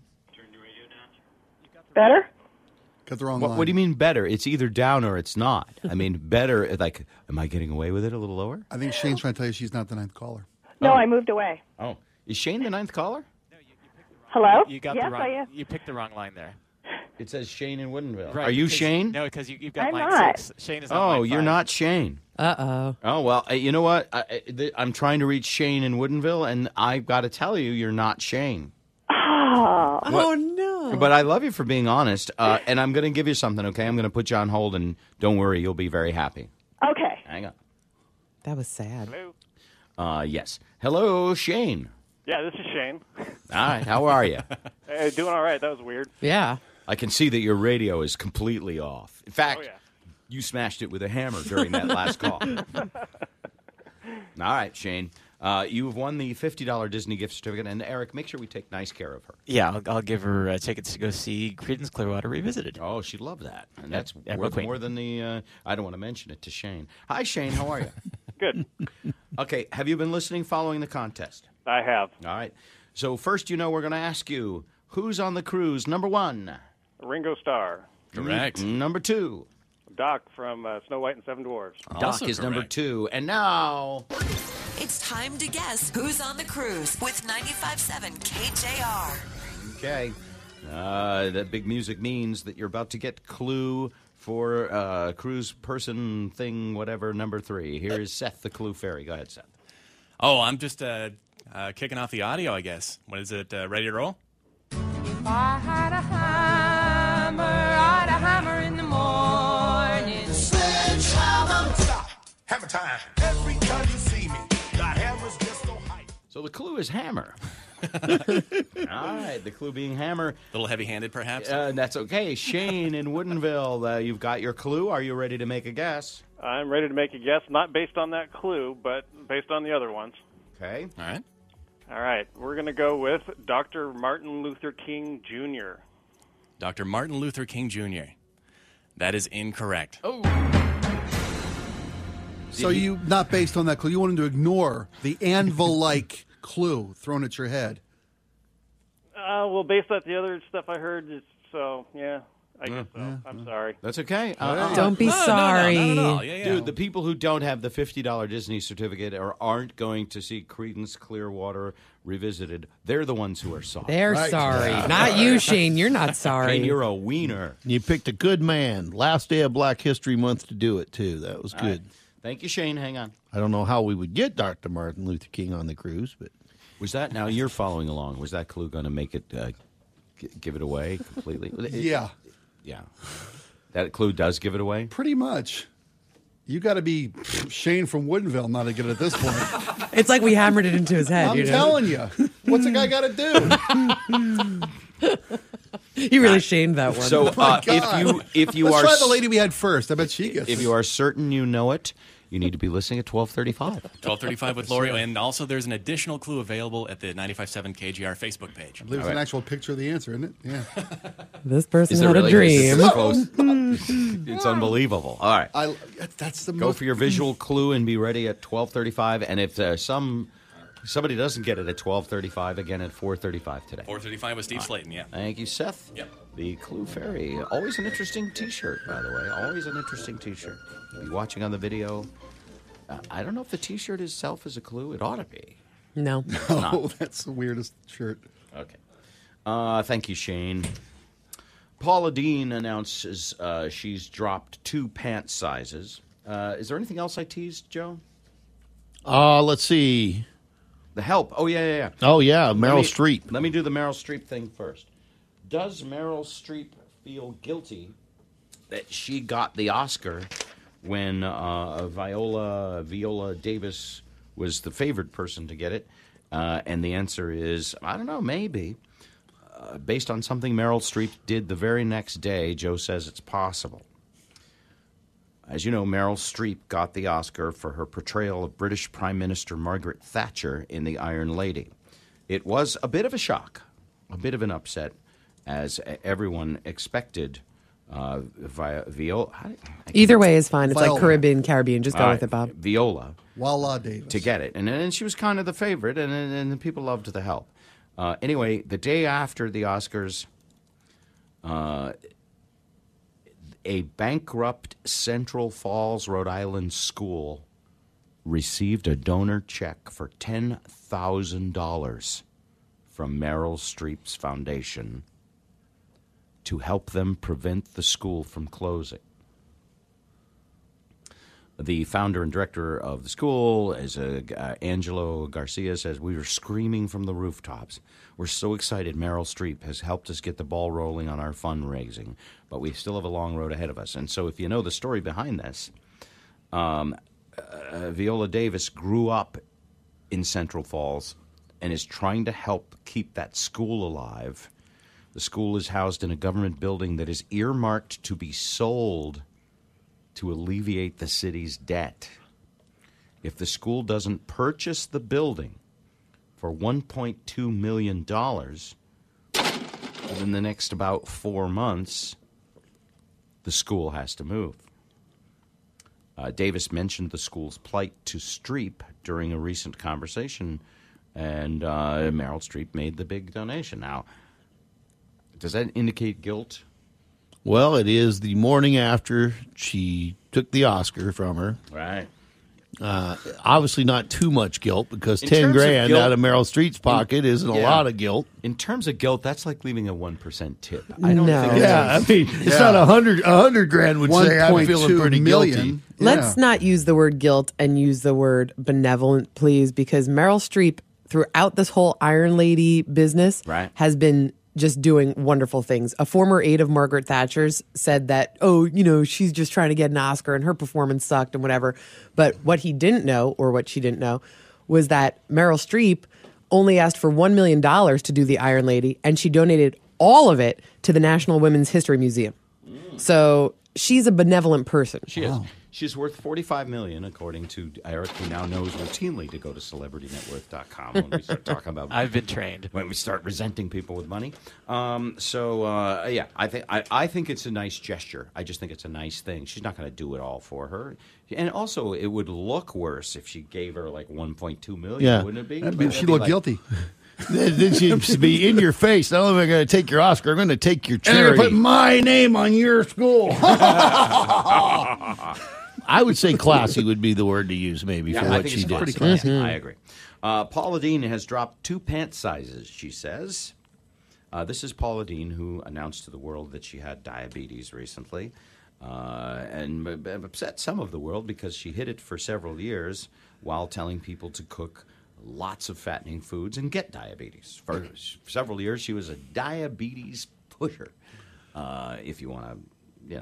Better? Got the wrong line. What do you mean better? It's either down or it's not. I mean, better, like, am I getting away with it a little lower? I think Shane's trying to tell you she's not the 9th caller. No, I moved away. Oh. Is Shane the 9th caller? Hello? You got yes, the wrong. I am. You picked the wrong line there. It says Shane in Woodinville. Right, Are you because- Shane? No, because you've got I'm line not. 6. Shane is on Oh, line you're 5. not Shane. Uh-oh. Oh, well, you know what? I'm trying to reach Shane in Woodinville, and I've got to tell you, you're not Shane. Oh. Oh, no. But I love you for being honest, and I'm going to give you something, okay? I'm going to put you on hold, and don't worry, you'll be very happy. Okay. Hang on. That was sad. Hello. Yes. Hello, Shane. Yeah, this is Shane. All right, how are you? Hey, doing all right. That was weird. Yeah. I can see that your radio is completely off. In fact, Oh, yeah. you smashed it with a hammer during that last call. All right, Shane. You've won the $50 Disney gift certificate, and Eric, make sure we take nice care of her. Yeah, I'll give her tickets to go see Creedence Clearwater Revisited. Oh, she'd love that. And that's at worth McQueen. more than the... I don't want to mention it to Shane. Hi, Shane. How are you? Good. Okay, have you been listening, following the contest? I have. All right. So first, we're going to ask you, who's on the cruise? Number 1. Ringo Starr. Correct. Number 2. Doc from Snow White and Seven Dwarfs. Doc Also is number correct. 2. And now... It's time to guess who's on the cruise with 95.7 KJR. Okay. That big music means that you're about to get clue for cruise person thing, whatever, number 3. Here is Seth, the Clue Fairy. Go ahead, Seth. Oh, I'm just kicking off the audio, I guess. What is it? Ready to roll? If I had a hammer, I'd a hammer in the morning. Sledgehammer. Stop. Hammer time. Every time you see me, the hammer's just so hype. So the clue is hammer. All right, the clue being hammer. A little heavy-handed, perhaps? That's okay. Shane in Woodinville, you've got your clue. Are you ready to make a guess? I'm ready to make a guess, not based on that clue, but based on the other ones. Okay. All right. All right, we're going to go with Dr. Martin Luther King Jr. Dr. Martin Luther King Jr. That is incorrect. Oh. So you, not based on that clue, you wanted to ignore the anvil-like clue thrown at your head. Well, based on the other stuff I heard, so, yeah, I guess so. Yeah. I'm sorry. That's okay. Don't be sorry. No, not at all. Yeah. Dude, the people who don't have the $50 Disney certificate or aren't going to see Creedence Clearwater Revisited, they're the ones who are sorry. They're sorry. Not you, Shane. You're not sorry. Shane, you're a wiener. You picked a good man. Last day of Black History Month to do it, too. That was All good. right. Thank you, Shane. Hang on. I don't know how we would get Dr. Martin Luther King on the cruise, but... Was that, now you're following along, was that clue going to make it, give it away completely? Yeah. Yeah. That clue does give it away? Pretty much. You got to be Shane from Woodinville not to get it at this point. It's like we hammered it into his head. I'm telling you. What's a guy got to do? You really shamed that one. So if you Let's are try the lady we had first. I bet she gets if it. you are certain you know it, you need to be listening at 12:35. 12:35 with Lori, and also there's an additional clue available at the 95.7 KGR Facebook page. I believe it's an actual picture of the answer, isn't it? Yeah. This person Is it had really? a dream. It's close. It's unbelievable. All right. That's the Go for your visual clue and be ready at 12:35. And if somebody doesn't get it at 12:35, again at 4:35 today. 4:35 with Steve Slayton, yeah. Thank you, Seth. Yep. The Clue Fairy. Always an interesting T-shirt, by the way. Always an interesting T-shirt. You'll be watching on the video. I don't know if the T-shirt itself is a clue. It ought to be. No. Oh, that's the weirdest shirt. Okay. Thank you, Shane. Paula Dean announces she's dropped 2 pant sizes. Is there anything else I teased, Joe? Let's see. The Help. Oh, yeah. Oh, yeah, Meryl Streep. Let me do the Meryl Streep thing first. Does Meryl Streep feel guilty that she got the Oscar when Viola Davis was the favored person to get it? And the answer is, I don't know, maybe. Based on something Meryl Streep did the very next day, Joe says it's possible. As you know, Meryl Streep got the Oscar for her portrayal of British Prime Minister Margaret Thatcher in The Iron Lady. It was a bit of a shock, a bit of an upset, as everyone expected. Viola. Either way is fine. It's like Caribbean. Just go with it, Bob. Viola. Walla Davis. To get it. And she was kind of the favorite, and the people loved The Help. Anyway, the day after the Oscars, a bankrupt Central Falls, Rhode Island school received a donor check for $10,000 from Meryl Streep's foundation to help them prevent the school from closing. The founder and director of the school, Angelo Garcia, says, "We were screaming from the rooftops. We're so excited Meryl Streep has helped us get the ball rolling on our fundraising, but we still have a long road ahead of us." And so if you know the story behind this, Viola Davis grew up in Central Falls and is trying to help keep that school alive. The school is housed in a government building that is earmarked to be sold to alleviate the city's debt. If the school doesn't purchase the building for $1.2 million within the next about 4 months, the school has to move. Davis mentioned the school's plight to Streep during a recent conversation, and Meryl Streep made the big donation. Now, does that indicate guilt? Well, it is the morning after she took the Oscar from her. Right. Obviously not too much guilt, because $10,000 out of Meryl Streep's pocket isn't a lot of guilt. In terms of guilt, that's like leaving a 1% tip. I don't think it's not $100,000 would say I'm feeling pretty guilty. Let's not use the word guilt and use the word benevolent, please, because Meryl Streep, throughout this whole Iron Lady business, has been just doing wonderful things. A former aide of Margaret Thatcher's said that, she's just trying to get an Oscar and her performance sucked and whatever. But what he didn't know, or what she didn't know, was that Meryl Streep only asked for $1 million to do The Iron Lady, and she donated all of it to the National Women's History Museum. So she's a benevolent person. She is. She's worth $45 million, according to Eric, who now knows routinely to go to CelebrityNetWorth.com when we start talking about. I've been trained. When we start resenting people with money. I think it's a nice gesture. I just think it's a nice thing. She's not going to do it all for her, and also it would look worse if she gave her like $1.2 million, wouldn't it be? She'd look guilty. Then she'd be in your face. Not only am I going to take your Oscar, I'm going to take your charity. And I'm going to put my name on your school. I would say classy would be the word to use, maybe, for what she did. Pretty classy. I agree. Paula Deen has dropped 2 pant sizes, she says. This is Paula Deen, who announced to the world that she had diabetes recently, and upset some of the world because she hid it for several years while telling people to cook lots of fattening foods and get diabetes. For several years, she was a diabetes pusher, if you want to,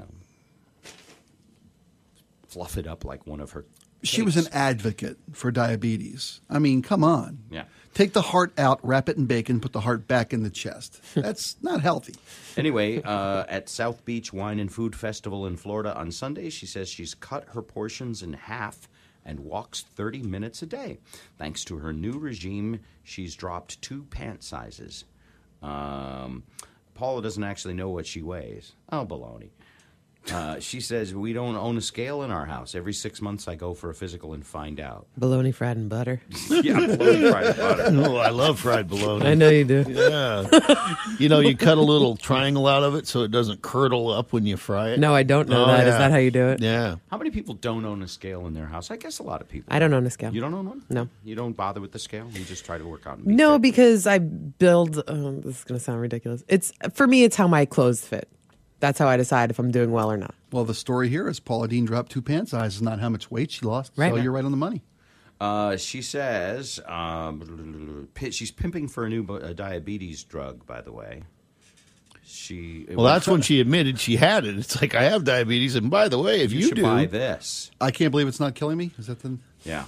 fluff it up like one of her cakes. She was an advocate for diabetes. I mean, come on. Yeah. Take the heart out, wrap it in bacon, put the heart back in the chest. That's not healthy. Anyway, at South Beach Wine and Food Festival in Florida on Sunday, she says she's cut her portions in half and walks 30 minutes a day. Thanks to her new regime, she's dropped 2 pant sizes. Paula doesn't actually know what she weighs. Oh, baloney. She says, we don't own a scale in our house. Every 6 months I go for a physical and find out. Bologna fried in butter. Yeah, bologna fried in butter. Oh, I love fried bologna. I know you do. Yeah. You cut a little triangle out of it so it doesn't curdle up when you fry it. No, I don't know that. Yeah. Is that how you do it? Yeah. How many people don't own a scale in their house? I guess a lot of people. I don't own a scale. You don't own one? No. You don't bother with the scale? You just try to work out? No, because I build... this is going to sound ridiculous. For me, it's how my clothes fit. That's how I decide if I'm doing well or not. Well, the story here is Paula Deen dropped 2 pant sizes, not how much weight she lost. Right. So you're right on the money. She says she's pimping for a new diabetes drug, by the way. That's when she admitted she had it. It's like, I have diabetes, and by the way, if you should do, buy this. I can't believe it's not killing me. Is that the? Yeah.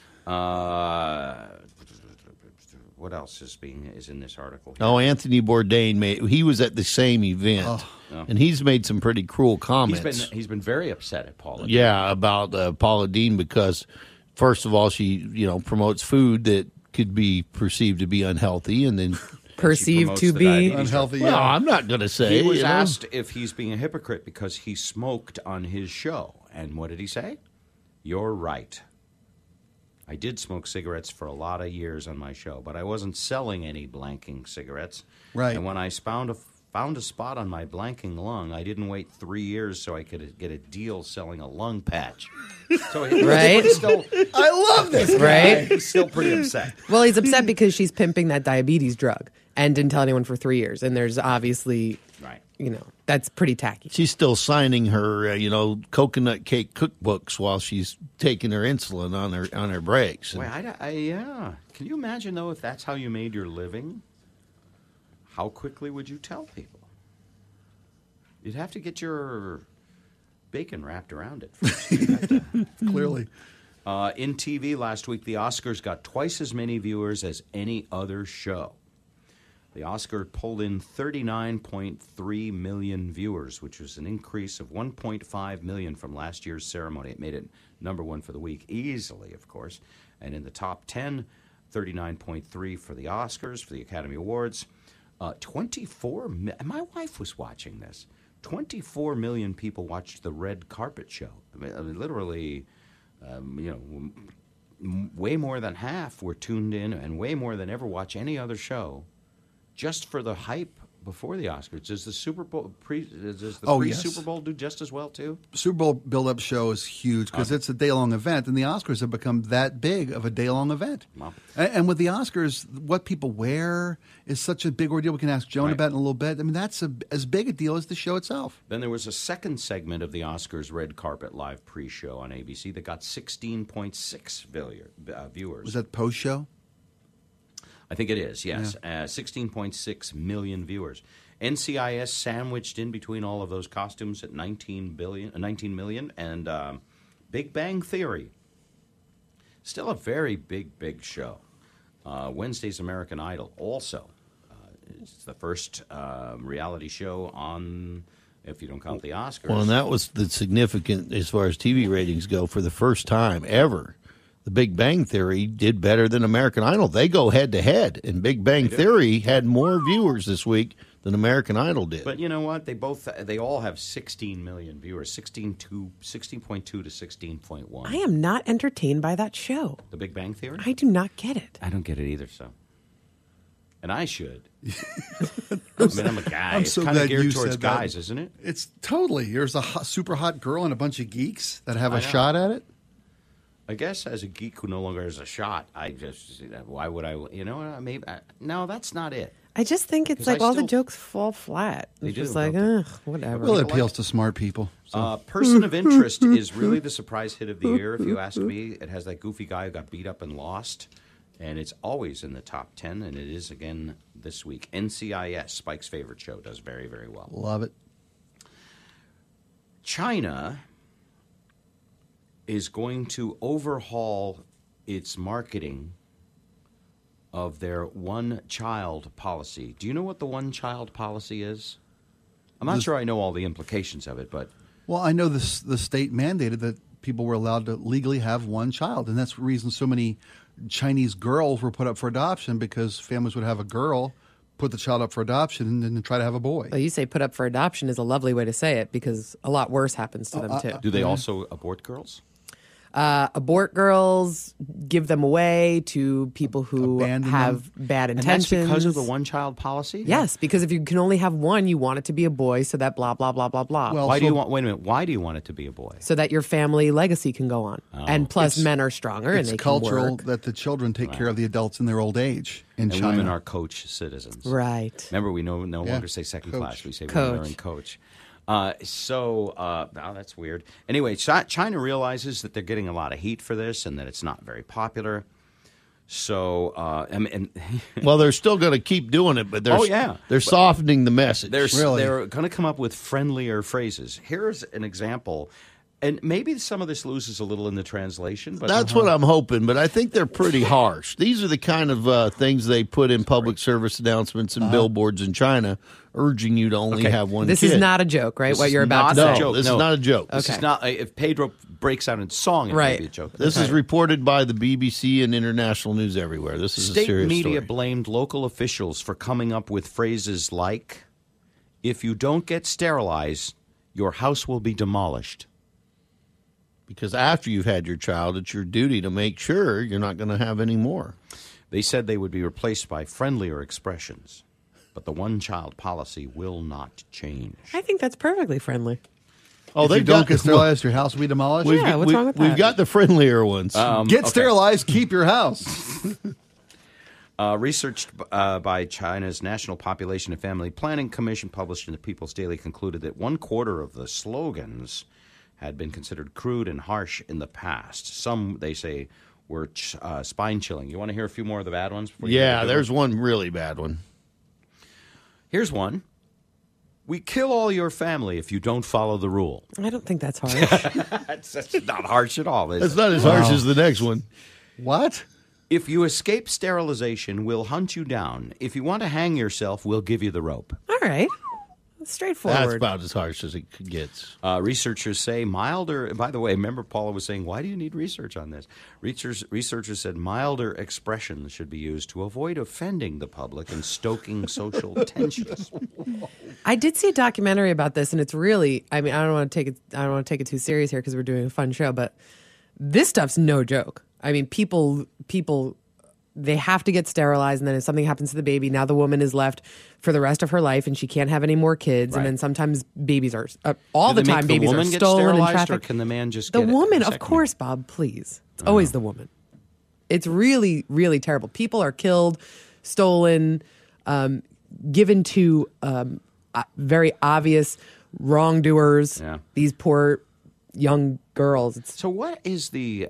What else is in this article? Oh, Anthony Bourdain he was at the same event, and he's made some pretty cruel comments. He's been very upset at Paula. Yeah, about Paula Deen because, first of all, she promotes food that could be perceived to be unhealthy, and then perceived to be unhealthy. Well, I'm not going to say. He was asked if he's being a hypocrite because he smoked on his show, and what did he say? You're right. I did smoke cigarettes for a lot of years on my show, but I wasn't selling any blanking cigarettes. Right. And when I found a spot on my blanking lung, I didn't wait 3 years so I could get a deal selling a lung patch. So right? I love this guy. Right? He's still pretty upset. Well, he's upset because she's pimping that diabetes drug and didn't tell anyone for 3 years. And there's obviously, that's pretty tacky. She's still signing her, coconut cake cookbooks while she's taking her insulin on her breaks. Wait, yeah. Can you imagine, though, if that's how you made your living? How quickly would you tell people? You'd have to get your bacon wrapped around it first. Clearly. In TV last week, the Oscars got twice as many viewers as any other show. The Oscar pulled in 39.3 million viewers, which was an increase of 1.5 million from last year's ceremony. It made it number one for the week, easily, of course. And in the top 10, 39.3 for the Oscars, for the Academy Awards. 24, my wife was watching this. 24 million people watched the Red Carpet Show. I mean literally, way more than half were tuned in, and way more than ever watch any other show, just for the hype before the Oscars. Does the Super Bowl Super Bowl do just as well too? Super Bowl build-up show is huge because it's a day-long event, and the Oscars have become that big of a day-long event. Wow. And with the Oscars, what people wear is such a big ordeal. We can ask Joan about it in a little bit. I mean, that's as big a deal as the show itself. Then there was a second segment of the Oscars Red Carpet Live pre-show on ABC that got 16.6 billion viewers. Was that post-show? I think it is, yes. 16.6 million viewers. NCIS sandwiched in between all of those costumes at 19 million. And Big Bang Theory, still a very big show. Wednesday's American Idol also. It's the first reality show on, if you don't count the Oscars. Well, and that was the significant, as far as TV ratings go, for the first time ever. The Big Bang Theory did better than American Idol. They go head-to-head, and Big Bang Theory had more viewers this week than American Idol did. But you know what? They all have 16 million viewers, 16.2 to 16.1. I am not entertained by that show. The Big Bang Theory? I do not get it. I don't get it either, so. And I should. I mean, I'm a guy. I'm it's so kind of glad geared you towards said that. guys, isn't it? It's totally. There's a super hot girl and a bunch of geeks that have a shot at it. I guess as a geek who no longer has a shot, why would I? Maybe no, that's not it. I just think it's like all the jokes fall flat. They It's do, just like, don't ugh, whatever. Well, it appeals to smart people. So. Person of Interest is really the surprise hit of the year, if you ask me. It has that goofy guy who got beat up and lost, and it's always in the top 10, and it is again this week. NCIS, Spike's favorite show, does very, very well. Love it. China is going to overhaul its marketing of their one-child policy. Do you know what the one-child policy is? I'm not sure I know all the implications of it, but... Well, I know the state mandated that people were allowed to legally have one child, and that's the reason so many Chinese girls were put up for adoption, because families would have a girl, put the child up for adoption, and then try to have a boy. Well, you say put up for adoption is a lovely way to say it, because a lot worse happens to them, too. Do they also abort girls? Abort girls, give them away to people who have bad intentions. And that's because of the one-child policy? Yes, because if you can only have one, you want it to be a boy, so that blah, blah, blah, blah, blah. Well, why do you want it to be a boy? So that your family legacy can go on. And plus, men are stronger and they can work. It's cultural that the children take care of the adults in their old age in China. Women are coach citizens. Right. Remember, we no longer say second class. We say coach. women are in coach. Wow, that's weird. Anyway, China realizes that they're getting a lot of heat for this and that it's not very popular. So, well, they're still going to keep doing it, but they're softening the message. They're going to come up with friendlier phrases. Here's an example. And maybe some of this loses a little in the translation. But that's what I'm hoping, but I think they're pretty harsh. These are the kind of things they put in public service announcements and billboards in China, urging you to only have one This kid. is not a joke, right? What you're about to say. This is not a joke. This is not. If Pedro breaks out in song, it may be a joke. This is reported by the BBC and international news everywhere. This is a serious State media story. blamed local officials for coming up with phrases like, "If you don't get sterilized, your house will be demolished." Because after you've had your child, it's your duty to make sure you're not going to have any more. They said they would be replaced by friendlier expressions, but the one-child policy will not change. I think that's perfectly friendly. If you don't get sterilized, your house will be demolished? what's wrong with that? We've got the friendlier ones. Get sterilized, keep your house. Research by China's National Population and Family Planning Commission, published in the People's Daily, concluded that 1/4 of the slogans had been considered crude and harsh in the past. Some, they say, were spine-chilling. You want to hear a few more of the bad ones? There's one really bad one. Here's one. "We kill all your family if you don't follow the rule." I don't think that's harsh. That's not harsh at all. That's not as harsh as the next one. What? "If you escape sterilization, we'll hunt you down. If you want to hang yourself, we'll give you the rope." All right. Straightforward. That's about as harsh as it gets. Researchers say milder. By the way, remember Paula was saying, why do you need research on this? Researchers said milder expressions should be used to avoid offending the public and stoking social tensions. I did see a documentary about this, and it's really, I mean, I don't want to take it too serious here because we're doing a fun show, but this stuff's no joke. I mean, people they have to get sterilized, and then if something happens to the baby, now the woman is left for the rest of her life, and she can't have any more kids. Right. And then sometimes babies are all Do the they time. make the Babies woman are get stolen and sterilized, trafficked. or can the man just the get woman? a Of course, Bob. Please, it's always the woman. It's really, really terrible. People are killed, stolen, given to very obvious wrongdoers. Yeah. These poor young girls. So what is the?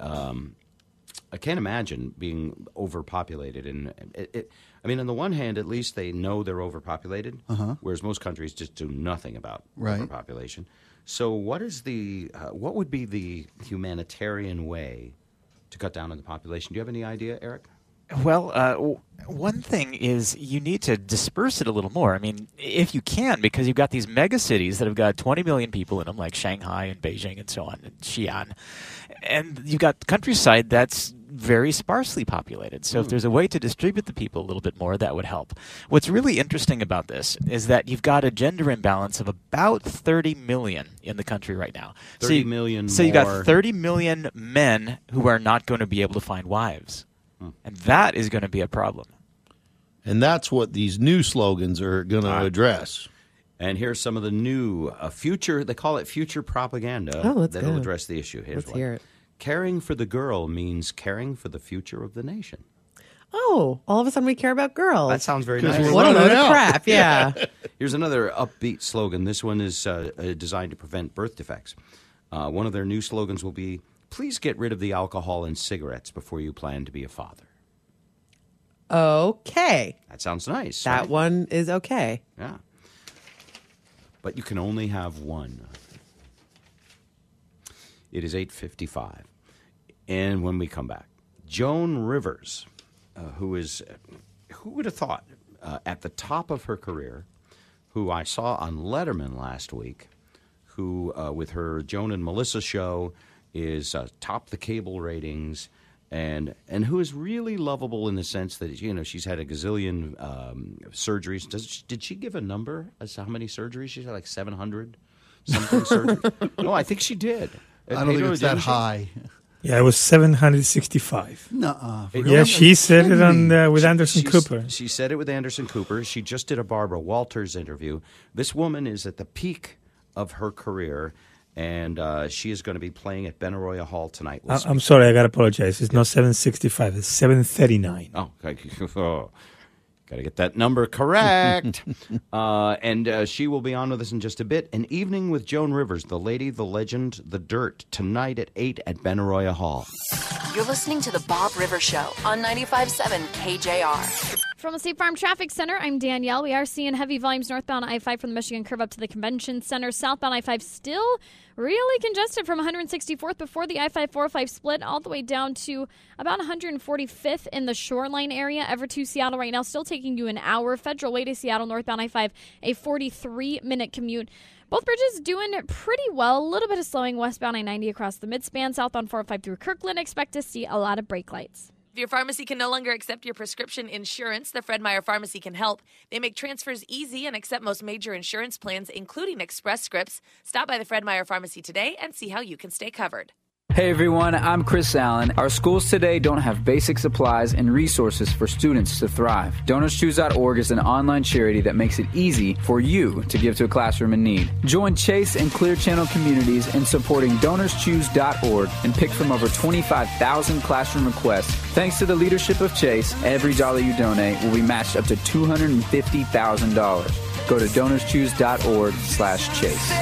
I can't imagine being overpopulated, and I mean, on the one hand, at least they know they're overpopulated, whereas most countries just do nothing about overpopulation. So, what is what would be the humanitarian way to cut down on the population? Do you have any idea, Eric? Well, one thing is you need to disperse it a little more. I mean, if you can, because you've got these mega cities that have got 20 million people in them, like Shanghai and Beijing and so on, and Xi'an. And you've got countryside that's very sparsely populated. So if there's a way to distribute the people a little bit more, that would help. What's really interesting about this is that you've got a gender imbalance of about 30 million in the country right now. 30 million So you've got 30 million men who are not going to be able to find wives. And that is going to be a problem. And that's what these new slogans are going to address. And here's some of the new future, they call it future propaganda, that'll address the issue. Here's Let's hear it. Caring for the girl means caring for the future of the nation. Oh, all of a sudden we care about girls. That sounds very nice. What a load of crap, yeah. Here's another upbeat slogan. This one is designed to prevent birth defects. One of their new slogans will be, "Please get rid of the alcohol and cigarettes before you plan to be a father." Okay. That sounds nice. That right? one is okay. Yeah. But you can only have one. It is 8:55. And when we come back, Joan Rivers, who would have thought, at the top of her career, who I saw on Letterman last week, who, with her Joan and Melissa show, is top the cable ratings, and who is really lovable in the sense that, you know, she's had a gazillion surgeries. Did she give a number as to how many surgeries? She had like 700 something surgeries. No, I think she did. I don't think it's that high. Yeah, it was 765. Nuh-uh. Yeah, she said it on with Anderson Cooper. She said it with Anderson Cooper. She just did a Barbara Walters interview. This woman is at the peak of her career, and she is going to be playing at Benaroya Hall tonight. I'm sorry, I got to apologize. It's not 765, it's 739. Oh, Got to get that number correct. And she will be on with us in just a bit. An Evening with Joan Rivers, the lady, the legend, the dirt, tonight at 8 at Benaroya Hall. You're listening to The Bob Rivers Show on 95.7 KJR. From the State Farm Traffic Center, I'm Danielle. We are seeing heavy volumes northbound I-5 from the Michigan curve up to the Convention Center. Southbound I-5 still really congested from 164th before the I-5-405 split all the way down to about 145th in the Shoreline area. Ever to Seattle right now, still taking you an hour. Federal Way to Seattle, northbound I-5, a 43-minute commute. Both bridges doing pretty well. A little bit of slowing westbound I-90 across the midspan. Southbound 405 through Kirkland. Expect to see a lot of brake lights. If your pharmacy can no longer accept your prescription insurance, the Fred Meyer Pharmacy can help. They make transfers easy and accept most major insurance plans, including Express Scripts. Stop by the Fred Meyer Pharmacy today and see how you can stay covered. Hey everyone, I'm Chris Allen. Our schools today don't have basic supplies and resources for students to thrive. DonorsChoose.org is an online charity that makes it easy for you to give to a classroom in need. Join Chase and Clear Channel communities in supporting DonorsChoose.org and pick from over 25,000 classroom requests. Thanks to the leadership of Chase, every dollar you donate will be matched up to $250,000. Go to DonorsChoose.org/Chase.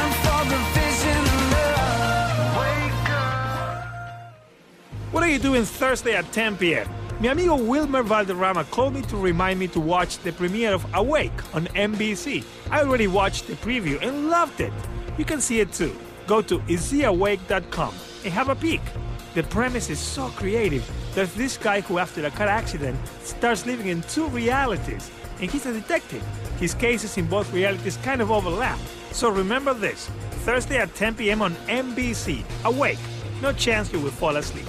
What are you doing Thursday at 10 p.m.? Mi amigo Wilmer Valderrama called me to remind me to watch the premiere of Awake on NBC. I already watched the preview and loved it. You can see it too. Go to isheawake.com and have a peek. The premise is so creative. There's this guy who, after a car accident, starts living in two realities. And he's a detective. His cases in both realities kind of overlap. So remember this, Thursday at 10 p.m. on NBC. Awake. No chance you will fall asleep.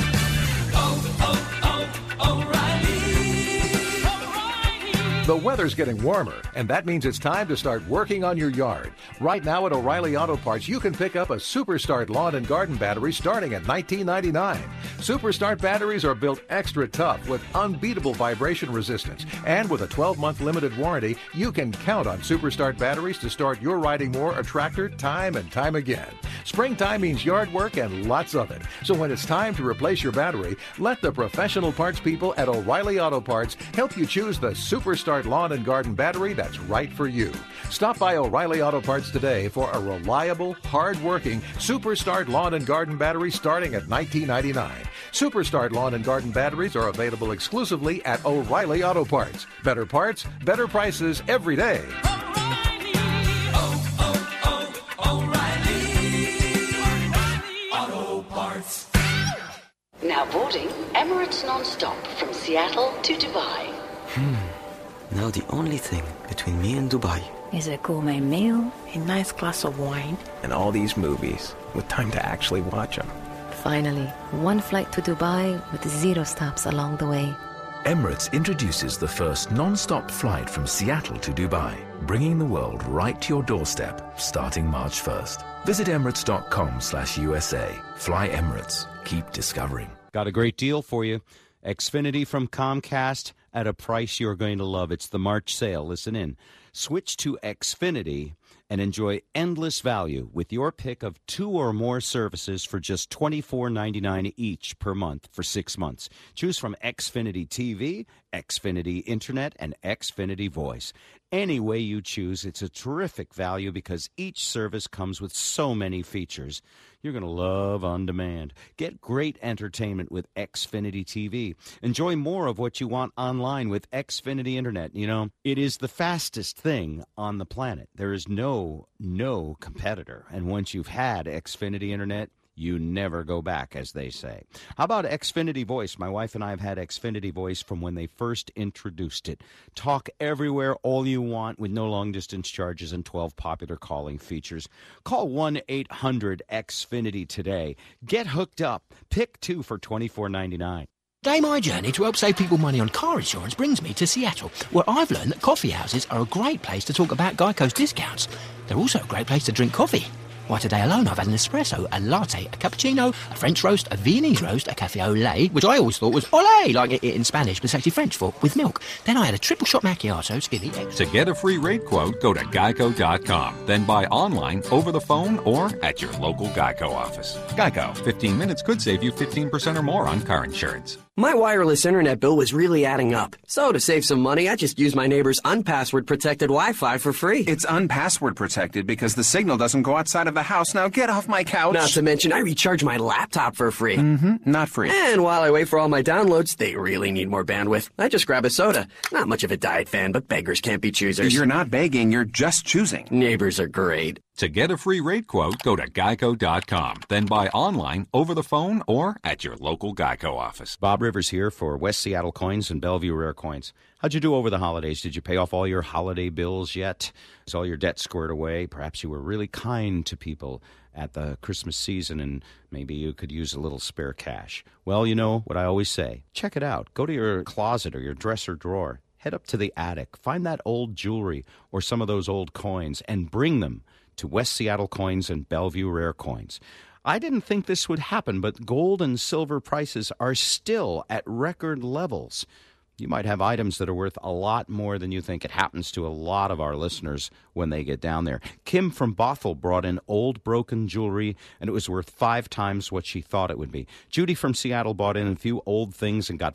The weather's getting warmer, and that means it's time to start working on your yard. Right now at O'Reilly Auto Parts, you can pick up a Superstart lawn and garden battery starting at $19.99. Superstart batteries are built extra tough with unbeatable vibration resistance. And with a 12-month limited warranty, you can count on Superstart batteries to start your riding more a tractor time and time again. Springtime means yard work and lots of it. So when it's time to replace your battery, let the professional parts people at O'Reilly Auto Parts help you choose the Superstart lawn and garden battery that's right for you. Stop by O'Reilly Auto Parts today for a reliable, hard-working Superstart lawn and garden battery starting at $19.99. Superstart lawn and garden batteries are available exclusively at O'Reilly Auto Parts. Better parts, better prices every day. Now boarding Emirates non-stop from Seattle to Dubai. Now the only thing between me and Dubai is a gourmet meal, a nice glass of wine, and all these movies with time to actually watch them. Finally, one flight to Dubai with 0 stops along the way. Emirates introduces the first non-stop flight from Seattle to Dubai, bringing the world right to your doorstep starting March 1st. Visit emirates.com/USA. Fly Emirates. Keep discovering. Got a great deal for you. Xfinity from Comcast at a price you're going to love. It's the March sale. Listen in. Switch to Xfinity and enjoy endless value with your pick of 2 or more services for just $24.99 each per month for 6 months. Choose from Xfinity TV, Xfinity Internet, and Xfinity Voice. Any way you choose, it's a terrific value because each service comes with so many features. You're going to love On Demand. Get great entertainment with Xfinity TV. Enjoy more of what you want online with Xfinity Internet. You know, it is the fastest thing on the planet. There is no competitor. And once you've had Xfinity Internet, you never go back, as they say. How about Xfinity Voice? My wife and I have had Xfinity Voice from when they first introduced it. Talk everywhere, all you want, with no long-distance charges and 12 popular calling features. Call 1-800-XFINITY today. Get hooked up. Pick 2 for $24.99. Today, my journey to help save people money on car insurance brings me to Seattle, where I've learned that coffee houses are a great place to talk about Geico's discounts. They're also a great place to drink coffee. Why, today alone I've had an espresso, a latte, a cappuccino, a French roast, a Viennese roast, a café au lait, which I always thought was olé, like it in Spanish, but it's actually French for with milk. Then I had a triple shot macchiato, skinny eggs. To get a free rate quote, go to geico.com. Then buy online, over the phone, or at your local Geico office. Geico, 15 minutes could save you 15% or more on car insurance. My wireless internet bill was really adding up. So to save some money, I just used my neighbor's unpassword-protected Wi-Fi for free. It's unpassword protected because the signal doesn't go outside of the house. Now get off my couch. Not to mention, I recharge my laptop for free. Not free. And while I wait for all my downloads, they really need more bandwidth. I just grab a soda. Not much of a diet fan, but beggars can't be choosers. You're not begging, you're just choosing. Neighbors are great. To get a free rate quote, go to geico.com. Then buy online, over the phone, or at your local Geico office. Bob Rivers here for West Seattle Coins and Bellevue Rare Coins. How'd you do over the holidays? Did you pay off all your holiday bills yet? Is all your debt squared away? Perhaps you were really kind to people at the Christmas season and maybe you could use a little spare cash. Well, you know what I always say. Check it out. Go to your closet or your dresser drawer. Head up to the attic. Find that old jewelry or some of those old coins and bring them to West Seattle Coins and Bellevue Rare Coins. I didn't think this would happen, but gold and silver prices are still at record levels. You might have items that are worth a lot more than you think. It happens to a lot of our listeners when they get down there. Kim from Bothell brought in old broken jewelry, and it was worth 5 times what she thought it would be. Judy from Seattle bought in a few old things and got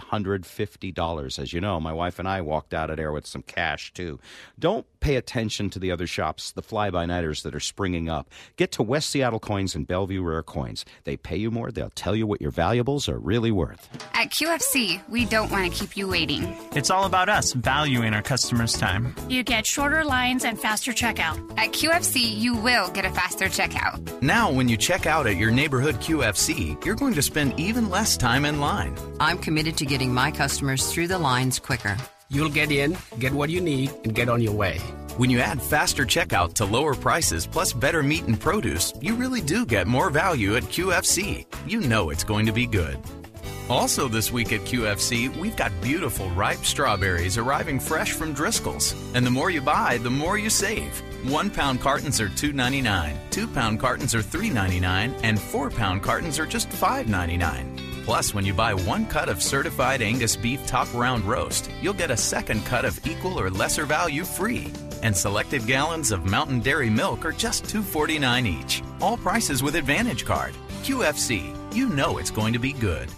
$550. As you know, my wife and I walked out of there with some cash, too. Don't pay attention to the other shops, the fly-by-nighters that are springing up. Get to West Seattle Coins and Bellevue Rare Coins. They pay you more. They'll tell you what your valuables are really worth. At QFC, we don't want to keep you waiting. It's all about us valuing our customers' time. You get shorter lines and faster checkout. At QFC, you will get a faster checkout. Now, when you check out at your neighborhood QFC, you're going to spend even less time in line. I'm committed to getting my customers through the lines quicker. You'll get in, get what you need, and get on your way. When you add faster checkout to lower prices plus better meat and produce, you really do get more value at QFC. You know it's going to be good. Also this week at QFC, we've got beautiful ripe strawberries arriving fresh from Driscoll's. And the more you buy, the more you save. 1-pound cartons are $2.99, 2-pound cartons are $3.99, and 4-pound cartons are just $5.99. Plus, when you buy 1 cut of certified Angus beef top round roast, you'll get a second cut of equal or lesser value free. And selected gallons of Mountain Dairy milk are just $2.49 each. All prices with Advantage Card. QFC, you know it's going to be good.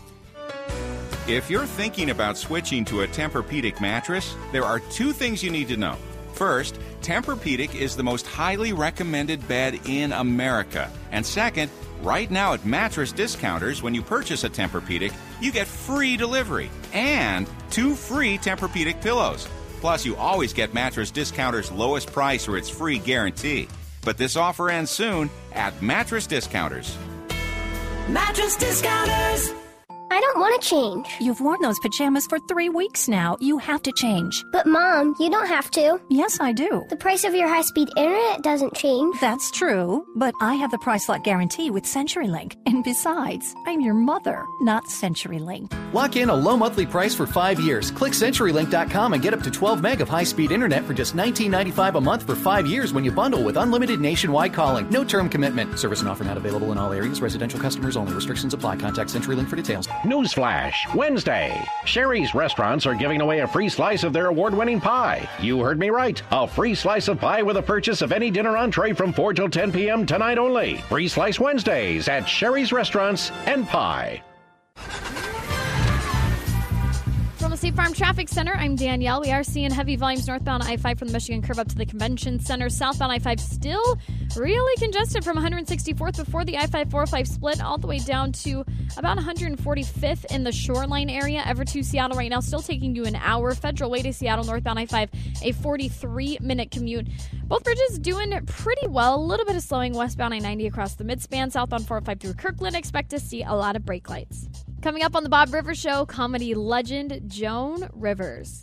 If you're thinking about switching to a Tempur-Pedic mattress, there are 2 things you need to know. First, Tempur-Pedic is the most highly recommended bed in America. And second, right now at Mattress Discounters, when you purchase a Tempur-Pedic, you get free delivery and 2 free Tempur-Pedic pillows. Plus, you always get Mattress Discounters' lowest price or its free guarantee. But this offer ends soon at Mattress Discounters. Mattress Discounters! I don't want to change. You've worn those pajamas for 3 weeks now. You have to change. But Mom, you don't have to. Yes, I do. The price of your high-speed internet doesn't change. That's true, but I have the price lock guarantee with CenturyLink. And besides, I'm your mother, not CenturyLink. Lock in a low monthly price for 5 years. Click CenturyLink.com and get up to 12 meg of high-speed internet for just $19.95 a month for 5 years when you bundle with unlimited nationwide calling. No term commitment. Service and offer not available in all areas. Residential customers only. Restrictions apply. Contact CenturyLink for details. Newsflash, Wednesday. Sherry's Restaurants are giving away a free slice of their award-winning pie. You heard me right. A free slice of pie with a purchase of any dinner entree from 4 till 10 p.m. tonight only. Free Slice Wednesdays at Sherry's Restaurants and Pie. From the State Farm Traffic Center, I'm Danielle. We are seeing heavy volumes northbound I-5 from the Michigan curve up to the Convention Center. Southbound I-5 still really congested from 164th before the I-5-405 split all the way down to about 145th in the Shoreline area. Ever to Seattle right now, still taking you an hour. Federal Way to Seattle, northbound I-5, a 43-minute commute. Both bridges doing pretty well. A little bit of slowing westbound I-90 across the midspan. Southbound 405 through Kirkland. Expect to see a lot of brake lights. Coming up on the Bob Rivers Show, comedy legend Joan Rivers.